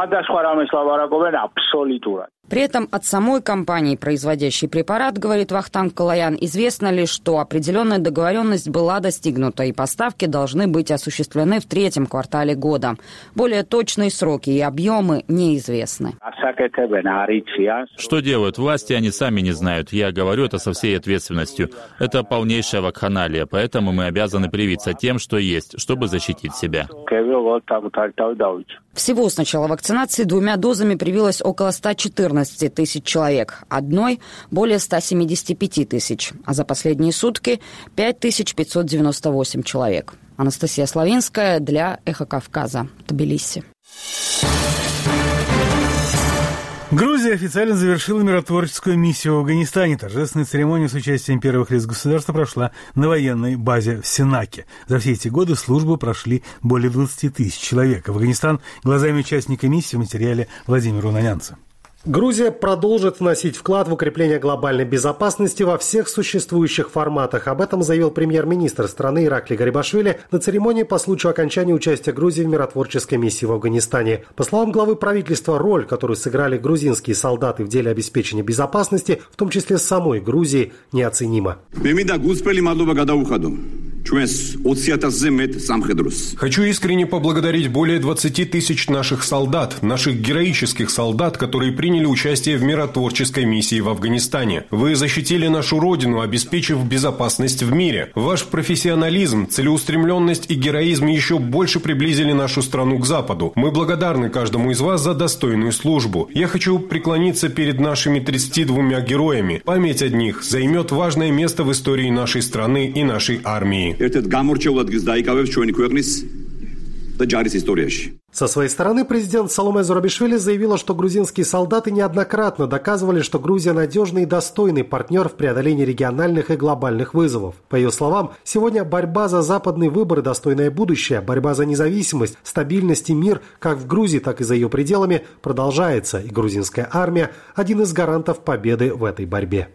При этом от самой компании, производящей препарат, говорит Вахтанг Калаян, известно лишь, что определенная договоренность была достигнута, и поставки должны быть осуществлены в третьем квартале года. Более точные сроки и объемы неизвестны. Что делают власти, они сами не знают. Я говорю это со всей ответственностью. Это полнейшая вакханалия, поэтому мы обязаны привиться тем, что есть, чтобы защитить себя. Всего с начала вакцинации двумя дозами привилось около ста четырнадцати тысяч человек, одной – более ста семидесяти пяти тысяч, а за последние сутки – пять тысяч пятьсот девяносто восемь человек. Анастасия Славинская для «Эхо Кавказа», Тбилиси. Грузия официально завершила миротворческую миссию в Афганистане. Торжественная церемония с участием первых лиц государства прошла на военной базе в Сенаке. За все эти годы службу прошли более двадцати тысяч человек. Афганистан глазами участника миссии в материале Владимира Унанянца. Грузия продолжит вносить вклад в укрепление глобальной безопасности во всех существующих форматах. Об этом заявил премьер-министр страны Иракли Гарибашвили на церемонии по случаю окончания участия Грузии в миротворческой миссии в Афганистане. По словам главы правительства, роль, которую сыграли грузинские солдаты в деле обеспечения безопасности, в том числе самой Грузии, неоценима. Хочу искренне поблагодарить более двадцати тысяч наших солдат, наших героических солдат, которые приняли участие в миротворческой миссии в Афганистане. Вы защитили нашу родину, обеспечив безопасность в мире. Ваш профессионализм, целеустремленность и героизм еще больше приблизили нашу страну к Западу. Мы благодарны каждому из вас за достойную службу. Я хочу преклониться перед нашими тридцатью двумя героями. Память о них займет важное место в истории нашей страны и нашей армии. Со своей стороны президент Саломе Зурабишвили заявила, что грузинские солдаты неоднократно доказывали, что Грузия надежный и достойный партнер в преодолении региональных и глобальных вызовов. По ее словам, сегодня борьба за западный выбор и достойное будущее, борьба за независимость, стабильность и мир как в Грузии, так и за ее пределами продолжается, и грузинская армия – один из гарантов победы в этой борьбе.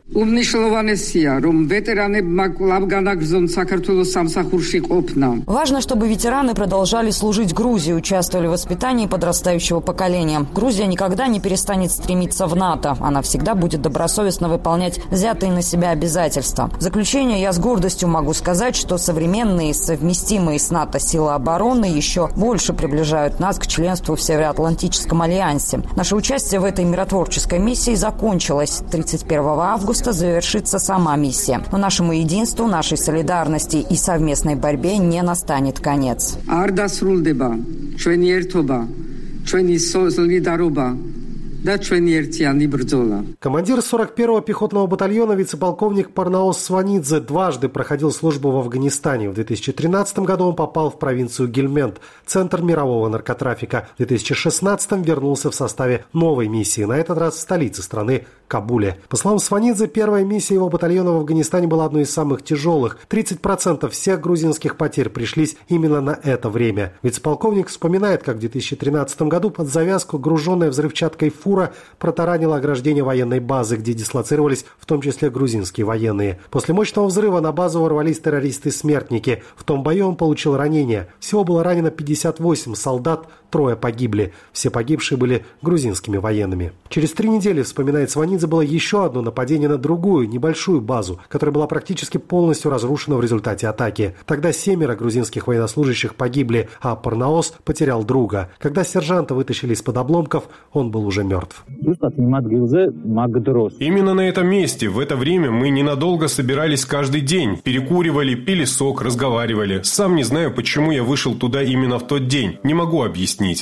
Важно, чтобы ветераны продолжали служить Грузии, участвовали при воспитании подрастающего поколения. Грузия никогда не перестанет стремиться в НАТО. Она всегда будет добросовестно выполнять взятые на себя обязательства. В заключение я с гордостью могу сказать, что современные, совместимые с НАТО силы обороны еще больше приближают нас к членству в Североатлантическом альянсе. Наше участие в этой миротворческой миссии закончилось. тридцать первого августа завершится сама миссия. Но нашему единству, нашей солидарности и совместной борьбе не настанет конец. Командир сорок первого пехотного батальона вице-полковник Парнаос Сванидзе дважды проходил службу в Афганистане. В две тысячи тринадцатом году он попал в провинцию Гельмент, центр мирового наркотрафика. В две тысячи шестнадцатом вернулся в составе новой миссии, на этот раз в столице страны Кабуле. По словам Сванидзе, первая миссия его батальона в Афганистане была одной из самых тяжелых. тридцать процентов всех грузинских потерь пришлись именно на это время. Вице-полковник вспоминает, как в две тысячи тринадцатом году под завязку груженная взрывчаткой фура протаранила ограждение военной базы, где дислоцировались в том числе грузинские военные. После мощного взрыва на базу ворвались террористы-смертники. В том бою он получил ранение. Всего было ранено пятьдесят восемь солдат, трое погибли. Все погибшие были грузинскими военными. Через три недели, вспоминает Сванидзе, было еще одно нападение на другую, небольшую базу, которая была практически полностью разрушена в результате атаки. Тогда семеро грузинских военнослужащих погибли, а Парнаос потерял друга. Когда сержанта вытащили из-под обломков, он был уже мертв. Именно на этом месте, в это время мы ненадолго собирались каждый день, перекуривали, пили сок, разговаривали. Сам не знаю, почему я вышел туда именно в тот день. Не могу объяснить.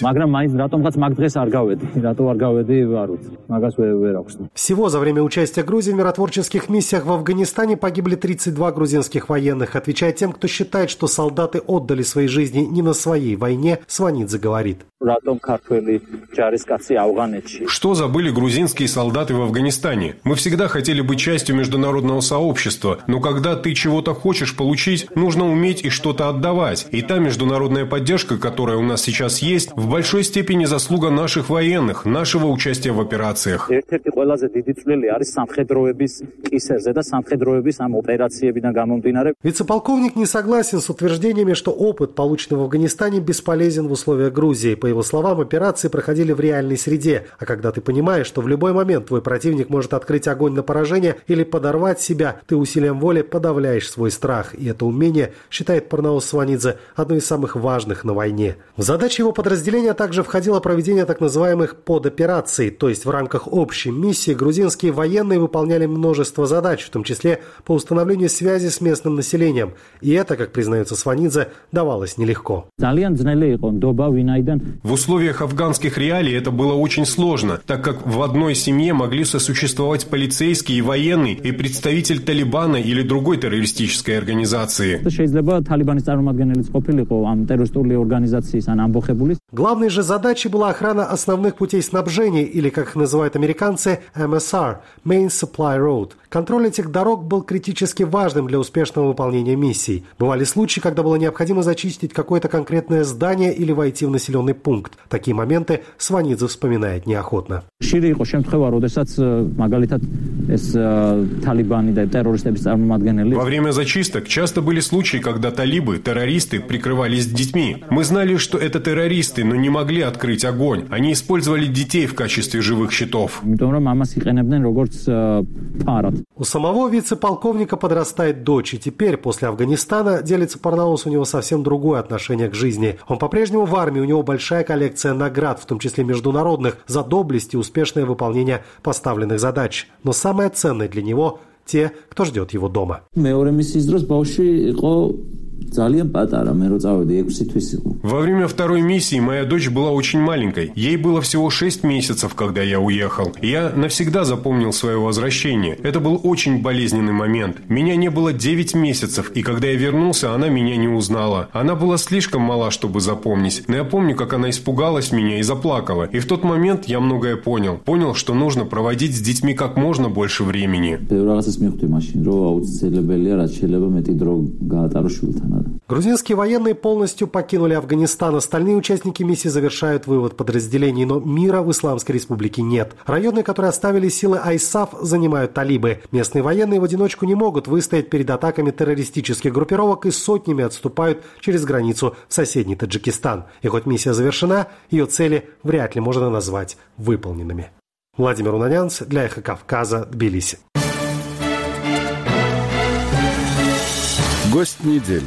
Всего за время участия Грузии в миротворческих миссиях в Афганистане погибли тридцать два грузинских военных. Отвечая тем, кто считает, что солдаты отдали свои жизни не на своей войне, Сванидзе говорит. Что забыли грузинские солдаты в Афганистане? Мы всегда хотели быть частью международного сообщества, но когда ты чего-то хочешь получить, нужно уметь и что-то отдавать. И та международная поддержка, которая у нас сейчас есть, в большой степени заслуга наших военных, нашего участия в операциях. Вице-полковник не согласен с утверждениями, что опыт, полученный в Афганистане, бесполезен в условиях Грузии. По его словам, операции проходили в реальной среде, а когда ты понимаешь, что в любой момент твой противник может открыть огонь на поражение или подорвать себя, ты усилием воли подавляешь свой страх. И это умение, считает Парнаос Сванидзе, одной из самых важных на войне. В задачи его подразделения также входило проведение так называемых подопераций, то есть в рамках общей миссии грузинские военные выполняли множество задач, в том числе по установлению связи с местным населением. И это, как признается Сванидзе, давалось нелегко. В условиях афганских реалий это было очень сложно, так как в одной семье могли сосуществовать полицейский и военный, и представитель Талибана или другой террористической организации. Главной же задачей была охрана основных путей снабжения, или, как их называют американцы, эм эс ар – Main Supply Road. Контроль этих дорог был критически важным для успешного выполнения миссий. Бывали случаи, когда было необходимо зачистить какое-то конкретное здание или войти в населенный пункт. Такие моменты Сванидзе вспоминает неохотно. Во время зачисток часто были случаи, когда талибы, террористы, прикрывались детьми. Мы знали, что это террористы, но не могли открыть огонь. Они использовали детей в качестве живых щитов. У самого вице-полковника подрастает дочь, и теперь, после Афганистана, делится Парнаос, у него совсем другое отношение к жизни. Он по-прежнему в армии, у него большая коллекция наград, в том числе международных, за доблесть и успешное выполнение поставленных задач. Но самое ценное для него – те, кто ждет его дома. Во время второй миссии моя дочь была очень маленькой. Ей было всего шесть месяцев, когда я уехал. Я навсегда запомнил свое возвращение. Это был очень болезненный момент. Меня не было девять месяцев, и когда я вернулся, она меня не узнала. Она была слишком мала, чтобы запомнить. Но я помню, как она испугалась меня и заплакала. И в тот момент я многое понял. Понял, что нужно проводить с детьми как можно больше времени. Грузинские военные полностью покинули Афганистан. Остальные участники миссии завершают вывод подразделений, но мира в Исламской Республике нет. Районы, которые оставили силы айсаф, занимают талибы. Местные военные в одиночку не могут выстоять перед атаками террористических группировок и сотнями отступают через границу в соседний Таджикистан. И хоть миссия завершена, ее цели вряд ли можно назвать выполненными. Владимир Унанянц для Эхо Кавказа, Тбилиси. Гость недели.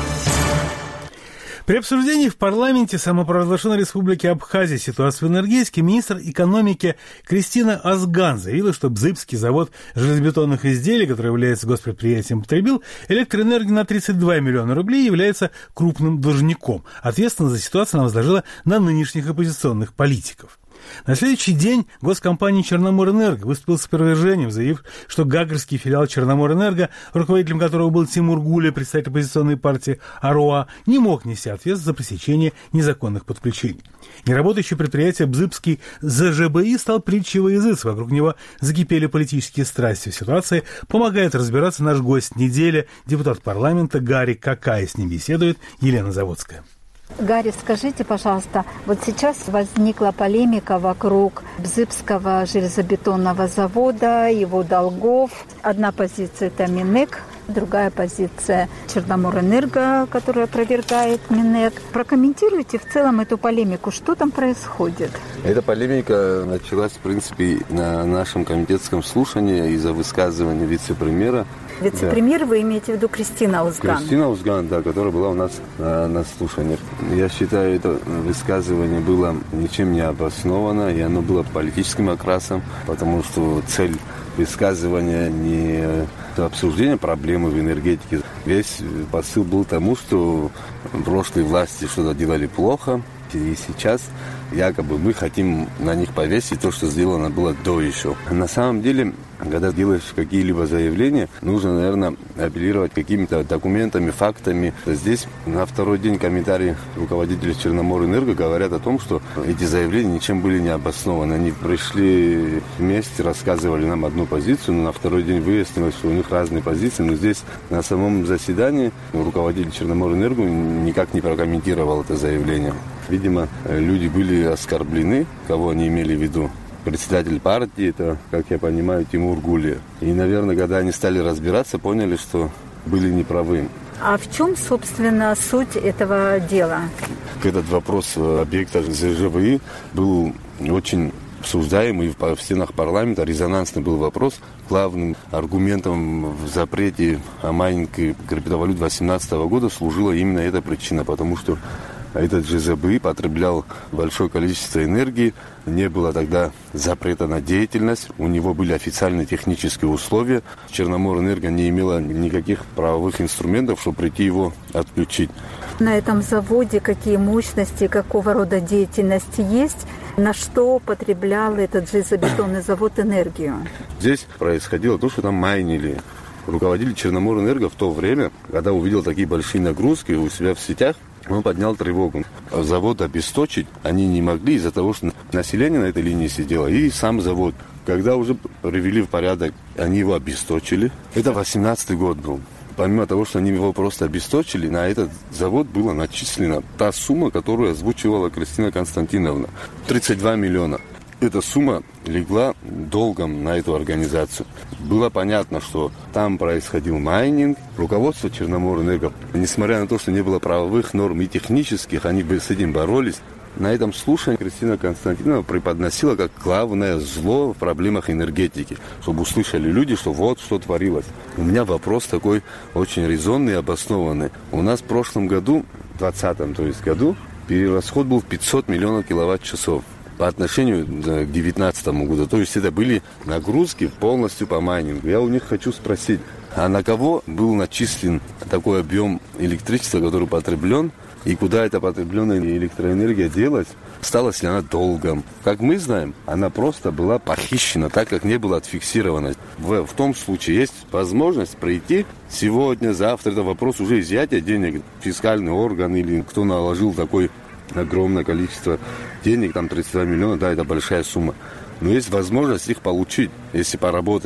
При обсуждении в парламенте самопровозглашенной республики Абхазия ситуации в энергетике министр экономики Кристина Азган заявила, что Бзыбский завод железобетонных изделий, который является госпредприятием, потребил электроэнергию на тридцать два миллиона рублей и является крупным должником. Ответственность за ситуацию она возложила на нынешних оппозиционных политиков. На следующий день госкомпания «Черноморэнерго» выступила с опровержением, заявив, что гагрский филиал «Черноморэнерго», руководителем которого был Тимур Гуля, представитель оппозиционной партии АРОА, не мог нести ответственность за пресечение незаконных подключений. Неработающее предприятие «Бзыбский ЗЖБИ» стал притчей во языцах. Вокруг него закипели политические страсти. В ситуации помогает разбираться наш гость недели, депутат парламента Гарри Какай. С ним беседует Елена Заводская. Гарри, скажите, пожалуйста, вот сейчас возникла полемика вокруг Бзыбского железобетонного завода, его долгов. Одна позиция – это Минэк, другая позиция – Черноморэнерго, которая опровергает Минэк. Прокомментируйте в целом эту полемику. Что там происходит? Эта полемика началась, в принципе, на нашем комитетском слушании из-за высказывания вице-премьера. Вице-премьер, да. Вы имеете в виду Кристина Узган? Кристина Узган, да, которая была у нас на, на слушаниях. Я считаю, это высказывание было ничем не обосновано, и оно было политическим окрасом, потому что цель высказывания не обсуждение проблемы в энергетике. Весь посыл был тому, что прошлые власти что-то делали плохо, и сейчас якобы мы хотим на них повесить то, что сделано было до еще. На самом деле, когда делаешь какие-либо заявления, нужно, наверное, апеллировать какими-то документами, фактами. Здесь на второй день комментарии руководителей Черноморэнерго говорят о том, что эти заявления ничем были не обоснованы. Они пришли вместе, рассказывали нам одну позицию, но на второй день выяснилось, что у них разные позиции. Но здесь на самом заседании руководитель Черноморэнерго никак не прокомментировал это заявление. Видимо, люди были оскорблены, кого они имели в виду. Председатель партии, это, как я понимаю, Тимур Гуля. И, наверное, когда они стали разбираться, поняли, что были неправы. А в чем, собственно, суть этого дела? Этот вопрос объекта ЗЖБИ был очень обсуждаемый в стенах парламента. Резонансный был вопрос. Главным аргументом в запрете о майнинге криптовалют две тысячи восемнадцатого года служила именно эта причина, потому что этот ЖЗБИ потреблял большое количество энергии, не было тогда запрета на деятельность, у него были официальные технические условия. Черноморэнерго не имела никаких правовых инструментов, чтобы прийти его отключить. На этом заводе какие мощности, какого рода деятельность есть? На что потреблял этот железобетонный завод энергию? Здесь происходило то, что там майнили. Руководитель Черноморэнерго в то время, когда увидел такие большие нагрузки у себя в сетях, он поднял тревогу. Завод обесточить они не могли из-за того, что население на этой линии сидело, и сам завод. Когда уже привели в порядок, они его обесточили. Это восемнадцатый год был. Помимо того, что они его просто обесточили, на этот завод была начислена та сумма, которую озвучивала Кристина Константиновна. тридцать два миллиона. Эта сумма легла долгом на эту организацию. Было понятно, что там происходил майнинг. Руководство Черноморэнерго, несмотря на то, что не было правовых норм и технических, они бы с этим боролись. На этом слушании Кристина Константиновна преподносила как главное зло в проблемах энергетики, чтобы услышали люди, что вот что творилось. У меня вопрос такой очень резонный и обоснованный. У нас в прошлом году, в двадцатом, то есть году, перерасход был пятьсот миллионов киловатт-часов. По отношению к девятнадцатому году. То есть это были нагрузки полностью по майнингу. Я у них хочу спросить, а на кого был начислен такой объем электричества, который потреблен, и куда эта потребленная электроэнергия делась? Осталась ли она долгом? Как мы знаем, она просто была похищена, так как не была отфиксирована. В, в том случае есть возможность прийти сегодня, завтра. Это вопрос уже изъятия денег. Фискальный орган или кто наложил такой огромное количество денег, там тридцать два миллиона, да, это большая сумма. Но есть возможность их получить, если поработать.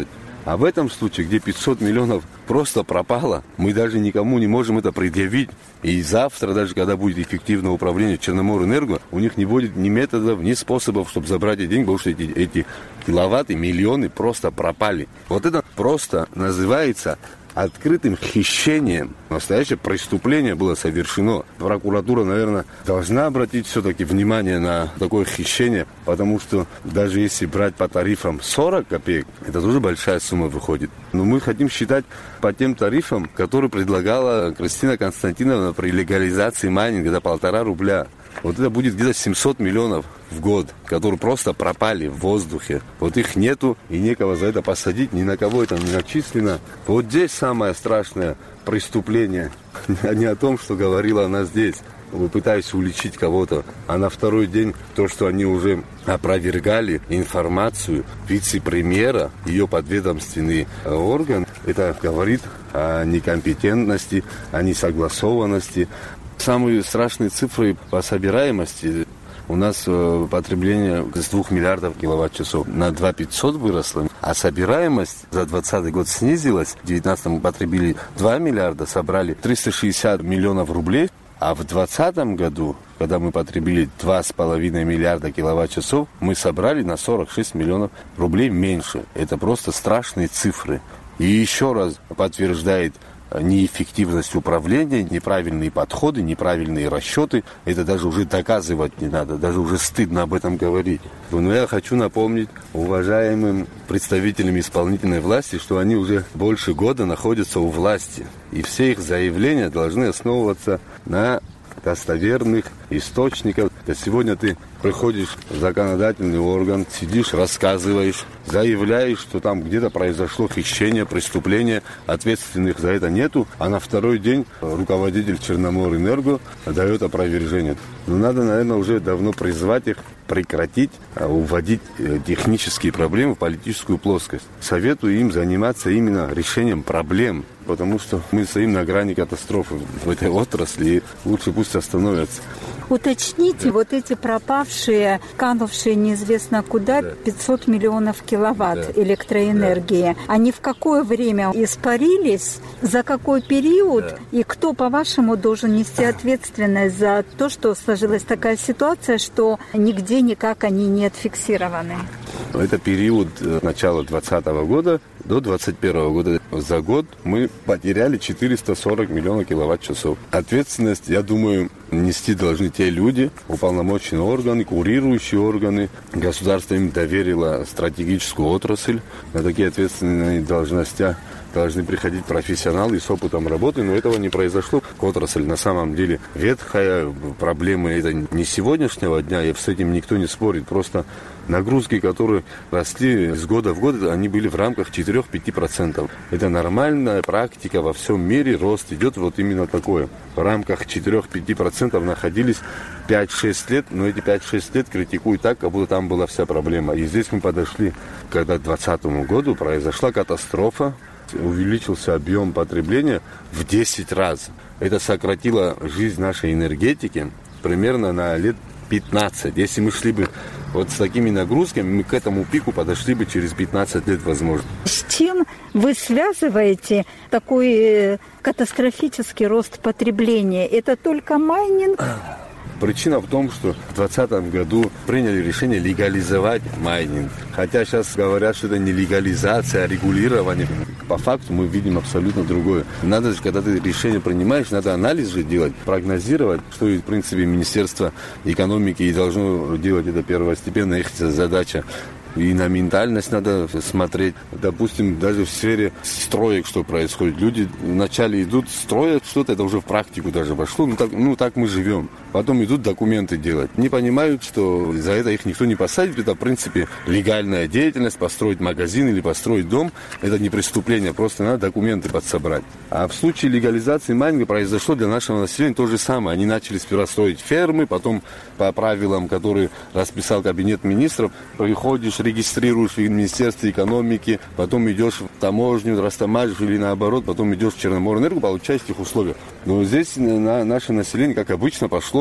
А в этом случае, где пятьсот миллионов просто пропало, мы даже никому не можем это предъявить. И завтра, даже когда будет эффективное управление Черноморэнерго, у них не будет ни методов, ни способов, чтобы забрать эти деньги, потому что эти, эти киловатты, миллионы просто пропали. Вот это просто называется открытым хищением. Настоящее преступление было совершено. Прокуратура, наверное, должна обратить все-таки внимание на такое хищение, потому что даже если брать по тарифам сорок копеек, это тоже большая сумма выходит. Но мы хотим считать по тем тарифам, которые предлагала Кристина Константиновна при легализации майнинга за полтора рубля. Вот это будет где-то семьсот миллионов в год, которые просто пропали в воздухе. Вот их нету, и некого за это посадить, ни на кого это не начислено. Вот здесь самое страшное преступление, а не о том, что говорила она здесь. Вы пытаетесь уличить кого-то, а на второй день то, что они уже опровергали информацию вице-премьера, ее подведомственный орган, это говорит о некомпетентности, о несогласованности. Самые страшные цифры по собираемости. У нас э, потребление с двух миллиардов киловатт-часов на два тысячи пятьсот выросло, а собираемость за двадцатый год снизилась. В две тысячи девятнадцатом мы потребили два миллиарда, собрали триста шестьдесят миллионов рублей, а в двадцатом году, когда мы потребили два с половиной миллиарда киловатт-часов, мы собрали на сорок шесть миллионов рублей меньше. Это просто страшные цифры. И еще раз подтверждает неэффективность управления, неправильные подходы, неправильные расчеты. Это даже уже доказывать не надо, даже уже стыдно об этом говорить. Но я хочу напомнить уважаемым представителям исполнительной власти, что они уже больше года находятся у власти. И все их заявления должны основываться на достоверных источников. Сегодня ты приходишь в законодательный орган, сидишь, рассказываешь, заявляешь, что там где-то произошло хищение, преступление, ответственных за это нету, а на второй день руководитель Черноморэнерго дает опровержение. Но надо, наверное, уже давно призвать их прекратить уводить технические проблемы в политическую плоскость. Советую им заниматься именно решением проблем, потому что мы стоим на грани катастрофы в этой отрасли, и лучше пусть остановятся. Уточните, да. Вот эти пропавшие, канувшие неизвестно куда, да. пятьсот миллионов киловатт да. электроэнергии, да. они в какое время испарились, за какой период, да. и кто, по-вашему, должен нести ответственность за то, что сложилась такая ситуация, что нигде никак они не отфиксированы? Это период начала двадцатого года до двадцать первого года. За год мы потеряли четыреста сорок миллионов киловатт-часов. Ответственность, я думаю, нести должны те люди, уполномоченные органы, курирующие органы. Государство им доверило стратегическую отрасль. На такие ответственные должности должны приходить профессионалы с опытом работы, но этого не произошло. Отрасль на самом деле ветхая, проблемы это не сегодняшнего дня, и с этим никто не спорит. Просто нагрузки, которые росли с года в год, они были в рамках четыре-пять процентов. Это нормальная практика во всем мире, рост идет вот именно такое. В рамках четыре-пять процентов находились пять-шесть лет, но эти пять-шесть лет критикуют так, как будто там была вся проблема. И здесь мы подошли, когда к двадцатому году произошла катастрофа, увеличился объем потребления в десять раз. Это сократило жизнь нашей энергетики примерно на лет пятнадцать. Если мы шли бы вот с такими нагрузками, мы к этому пику подошли бы через пятнадцать лет, возможно. С чем вы связываете такой катастрофический рост потребления? Это только майнинг? Причина в том, что в двадцатом году приняли решение легализовать майнинг. Хотя сейчас говорят, что это не легализация, а регулирование. По факту мы видим абсолютно другое. Надо же, когда ты решение принимаешь, надо анализ же делать, прогнозировать, что, в принципе, Министерство экономики и должно делать. Это первостепенная их задача. И на ментальность надо смотреть. Допустим, даже в сфере строек, что происходит. Люди вначале идут, строят что-то, это уже в практику даже вошло. Ну так, ну, так мы живем. Потом идут документы делать. Не понимают, что за это их никто не посадит. Это, в принципе, легальная деятельность. Построить магазин или построить дом. Это не преступление, просто надо документы подсобрать. А в случае легализации майнинга произошло для нашего населения то же самое. Они начали сперва строить фермы, потом по правилам, которые расписал Кабинет министров, приходишь, регистрируешь в Министерстве экономики, потом идешь в таможню, растамажишь или наоборот, потом идешь в Черноморэнерго, получаешь этих условия. Но здесь на наше население, как обычно, пошло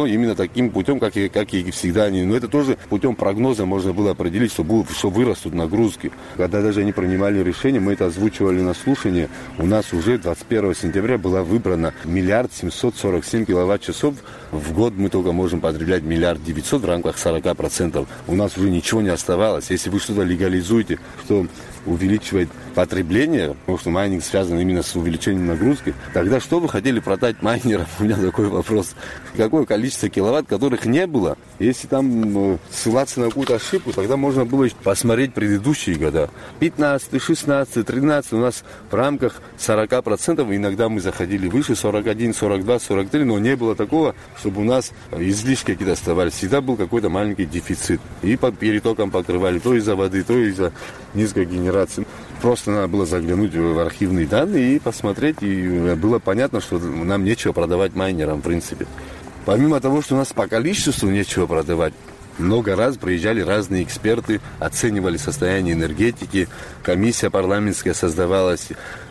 равно именно таким путем, как и, как и всегда они. Но это тоже путем прогноза можно было определить, что, будут, что вырастут нагрузки. Когда даже они принимали решение, мы это озвучивали на слушании, у нас уже двадцать первого сентября была выбрана миллиард семьсот сорок семь киловатт-часов. В год мы только можем потреблять миллиард девятьсот в рамках сорок процентов. У нас уже ничего не оставалось. Если вы что-то легализуете, что увеличивает потребление, потому что майнинг связан именно с увеличением нагрузки, тогда что вы хотели продать майнерам? У меня такой вопрос. Какое количество киловатт, которых не было? Если там ссылаться на какую-то ошибку, тогда можно было посмотреть предыдущие года. пятнадцатый, шестнадцатый, тринадцатый у нас в рамках сорок процентов, иногда мы заходили выше, сорок один, сорок два, сорок три, но не было такого, чтобы у нас излишки какие-то оставались. Всегда был какой-то маленький дефицит. И по перетокам покрывали, то из-за воды, то из-за низкой генерации. Просто надо было заглянуть в архивные данные и посмотреть, и было понятно, что нам нечего продавать майнерам, в принципе. Помимо того, что у нас по количеству нечего продавать, много раз приезжали разные эксперты, оценивали состояние энергетики, комиссия парламентская создавалась,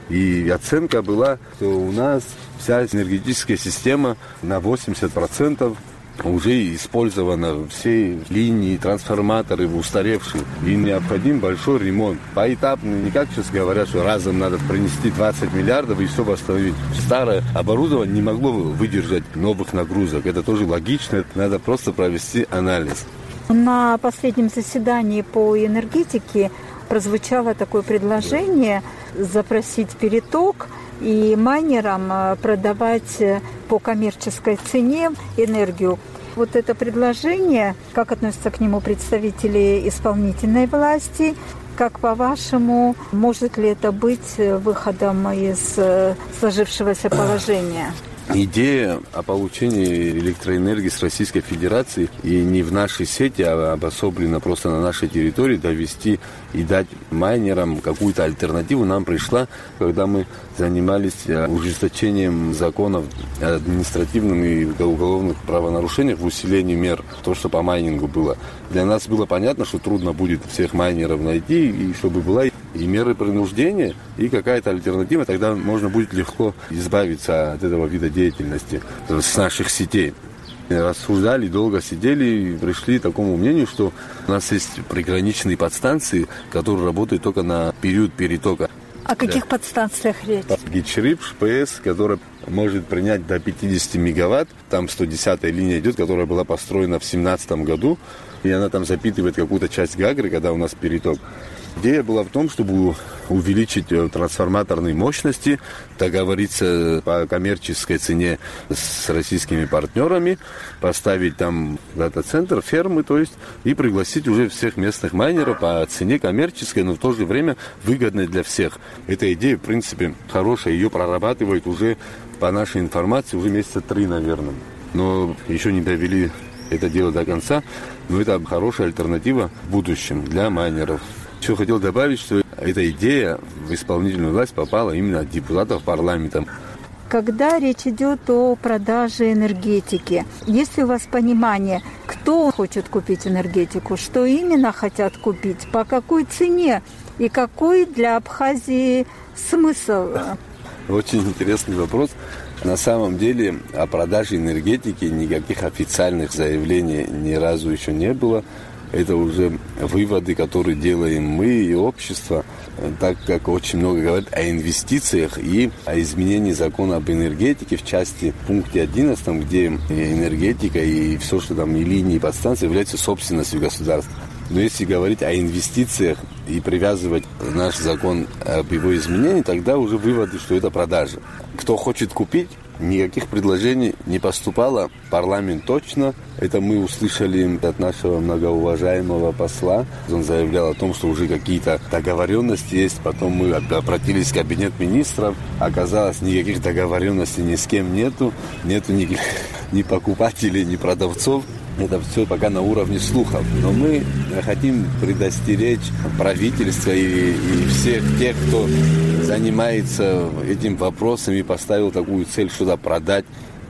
и оценка была, что у нас вся энергетическая система на восемьдесят процентов уже использовано, все линии, трансформаторы устаревшие, и необходим большой ремонт. Поэтапно, не как сейчас говорят, что разом надо принести двадцать миллиардов и все восстановить. Старое оборудование не могло выдержать новых нагрузок. Это тоже логично, надо просто провести анализ. На последнем заседании по энергетике прозвучало такое предложение запросить переток и майнерам продавать по коммерческой цене энергию. Вот это предложение, как относятся к нему представители исполнительной власти? Как по-вашему, может ли это быть выходом из сложившегося положения? Идея о получении электроэнергии с Российской Федерации и не в нашей сети, а обособленно просто на нашей территории довести и дать майнерам какую-то альтернативу нам пришла, когда мы занимались ужесточением законов о административном и уголовных правонарушениях в усилении мер, то, что по майнингу было. Для нас было понятно, что трудно будет всех майнеров найти, и чтобы была и меры принуждения, и какая-то альтернатива, тогда можно будет легко избавиться от этого вида деятельности с наших сетей. Рассуждали, долго сидели и пришли к такому мнению, что у нас есть приграничные подстанции, которые работают только на период перетока. О каких да. подстанциях речь? Гичрип, ШПС, которая может принять до пятьдесят мегаватт. Там сто десятая линия идет, которая была построена в семнадцатом году. И она там запитывает какую-то часть Гагры, когда у нас переток. Идея была в том, чтобы увеличить трансформаторные мощности, договориться по коммерческой цене с российскими партнерами, поставить там дата-центр, фермы, то есть, и пригласить уже всех местных майнеров по цене коммерческой, но в то же время выгодной для всех. Эта идея, в принципе, хорошая, ее прорабатывают уже, по нашей информации, уже месяца три, наверное. Но еще не довели это дело до конца, но это хорошая альтернатива в будущем для майнеров. Еще хотел добавить, что эта идея в исполнительную власть попала именно от депутатов парламента. Когда речь идет о продаже энергетики, есть ли у вас понимание, кто хочет купить энергетику, что именно хотят купить, по какой цене и какой для Абхазии смысл? Очень интересный вопрос. На самом деле о продаже энергетики никаких официальных заявлений ни разу еще не было. Это уже выводы, которые делаем мы и общество, так как очень много говорят о инвестициях и о изменении закона об энергетике в части пункте одиннадцатом, где энергетика и все, что там и линии, и подстанции являются собственностью государства. Но если говорить о инвестициях и привязывать наш закон об его изменении, тогда уже выводы, что это продажа. Кто хочет купить, никаких предложений не поступало. Парламент точно. Это мы услышали от нашего многоуважаемого посла. Он заявлял о том, что уже какие-то договоренности есть. Потом мы обратились в кабинет министров. Оказалось, никаких договоренностей ни с кем нету. Нету ни, ни покупателей, ни продавцов. Это все пока на уровне слухов. Но мы хотим предостеречь правительство и, и всех тех, кто занимается этим вопросом и поставил такую цель, что-то продать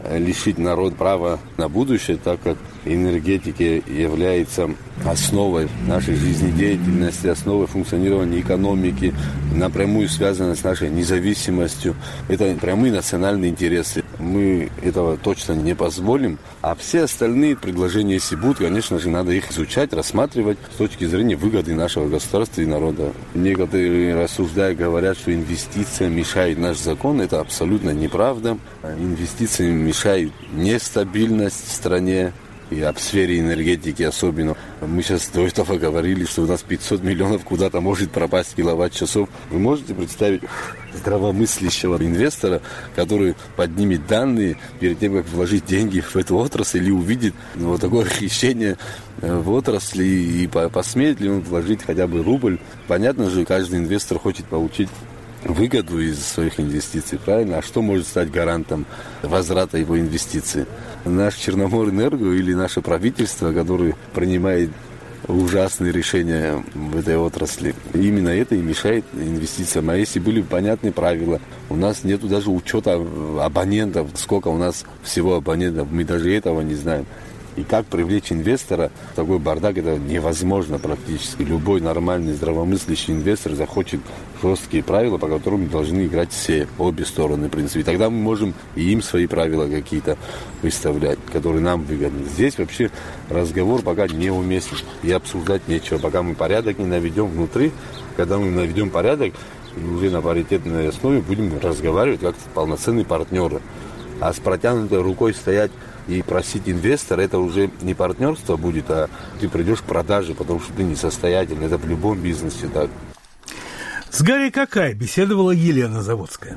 лишить народ права на будущее, так как энергетика является основой нашей жизнедеятельности, основой функционирования экономики, напрямую связана с нашей независимостью. Это прямые национальные интересы. Мы этого точно не позволим. А все остальные предложения, если будут, конечно же, надо их изучать, рассматривать с точки зрения выгоды нашего государства и народа. Некоторые, рассуждая, говорят, что инвестиция мешает наш закон. Это абсолютно неправда. Инвестиции мешают нестабильность в стране. И об сфере энергетики особенно. Мы сейчас до этого говорили, что у нас пятьсот миллионов куда-то может пропасть киловатт-часов. Вы можете представить здравомыслящего инвестора, который поднимет данные перед тем, как вложить деньги в эту отрасль, и увидит вот такое хищение в отрасли, и посмеет ли он вложить хотя бы рубль? Понятно же, каждый инвестор хочет получить выгоду из своих инвестиций, правильно? А что может стать гарантом возврата его инвестиций? Наш Черноморэнерго или наше правительство, которое принимает ужасные решения в этой отрасли. Именно это и мешает инвестициям. А если были понятные правила, у нас нет даже учета абонентов, сколько у нас всего абонентов, мы даже этого не знаем. И как привлечь инвестора в такой бардак, это невозможно практически. Любой нормальный, здравомыслящий инвестор захочет жесткие правила, по которым должны играть все, обе стороны, в принципе. И тогда мы можем и им свои правила какие-то выставлять, которые нам выгодны. Здесь вообще разговор пока неуместен, и обсуждать нечего. Пока мы порядок не наведем внутри, когда мы наведем порядок, и уже на паритетной основе будем разговаривать как полноценные партнеры. А с протянутой рукой стоять и просить инвестора, это уже не партнерство будет, а ты придешь к продаже, потому что ты несостоятельный. Это в любом бизнесе так. С Гарри Какай беседовала Елена Заводская.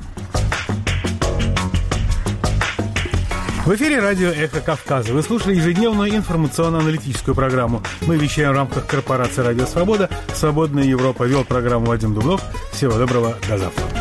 В эфире радио «Эхо Кавказа». Вы слушали ежедневную информационно-аналитическую программу. Мы вещаем в рамках корпорации «Радио Свобода». «Свободная Европа». Вел программу Вадим Дубнов. Всего доброго. До завтра.